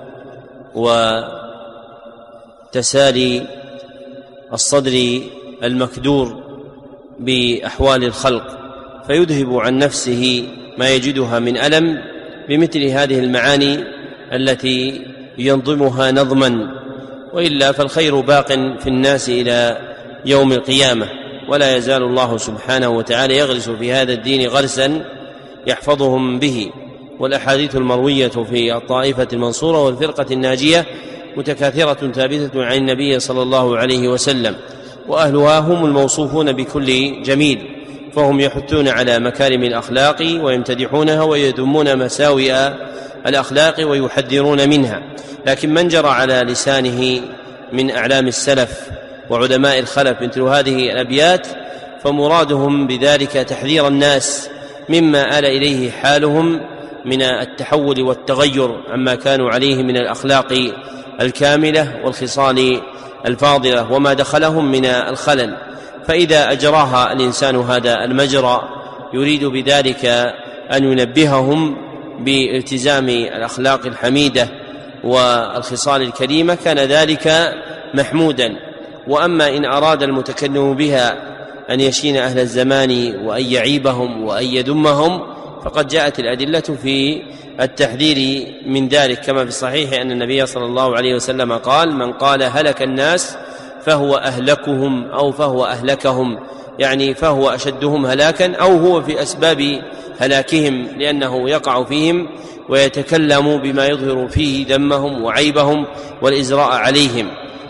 وتسالي الصدر المكدور بأحوال الخلق، فيذهب عن نفسه ما يجدها من ألم بمثل هذه المعاني التي ينظمها نظما، وإلا فالخير باق في الناس إلى يوم القيامة، ولا يزال الله سبحانه وتعالى يغرس في هذا الدين غرسا يحفظهم به. والأحاديث المروية في الطائفة المنصورة والفرقة الناجية متكاثرة ثابتة عن النبي صلى الله عليه وسلم، وأهلها هم الموصوفون بكل جميل، فهم يحثون على مكارم الأخلاق ويمتدحونها ويذمون مساوئ الأخلاق ويحذرون منها. لكن من جرى على لسانه من أعلام السلف وعلماء الخلف مثل هذه الأبيات فمرادهم بذلك تحذير الناس مما آل إليه حالهم من التحول والتغير عما كانوا عليه من الأخلاق الكاملة والخصال الفاضلة وما دخلهم من الخلل. فإذا أجراها الإنسان هذا المجرى يريد بذلك أن ينبههم بالتزام الأخلاق الحميدة والخصال الكريمة كان ذلك محمودا. وأما إن أراد المتكلم بها أن يشين أهل الزمان وأن يعيبهم وأن يذمهم فقد جاءت الأدلة في التحذير من ذلك، كما في الصحيح أن النبي صلى الله عليه وسلم قال من قال هلك الناس فهو أهلكهم أو فهو أهلكهم، يعني فهو أشدهم هلاكا أو هو في أسباب هلاكهم، لأنه يقع فيهم ويتكلم بما يظهر فيه ذمهم وعيبهم والإزراء عليهم.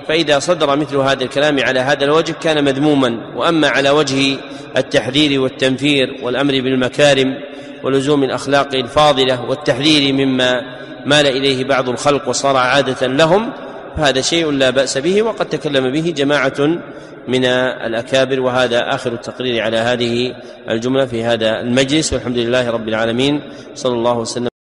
فإذا صدر مثل هذا الكلام على هذا الوجه كان مذموما. وأما على وجه التحذير والتنفير والأمر بالمكارم ولزوم الأخلاق الفاضلة والتحذير مما مال إليه بعض الخلق وصار عادة لهم فهذا شيء لا بأس به، وقد تكلم به جماعة من الأكابر. وهذا آخر التقرير على هذه الجملة في هذا المجلس، والحمد لله رب العالمين، صلى الله وسلم.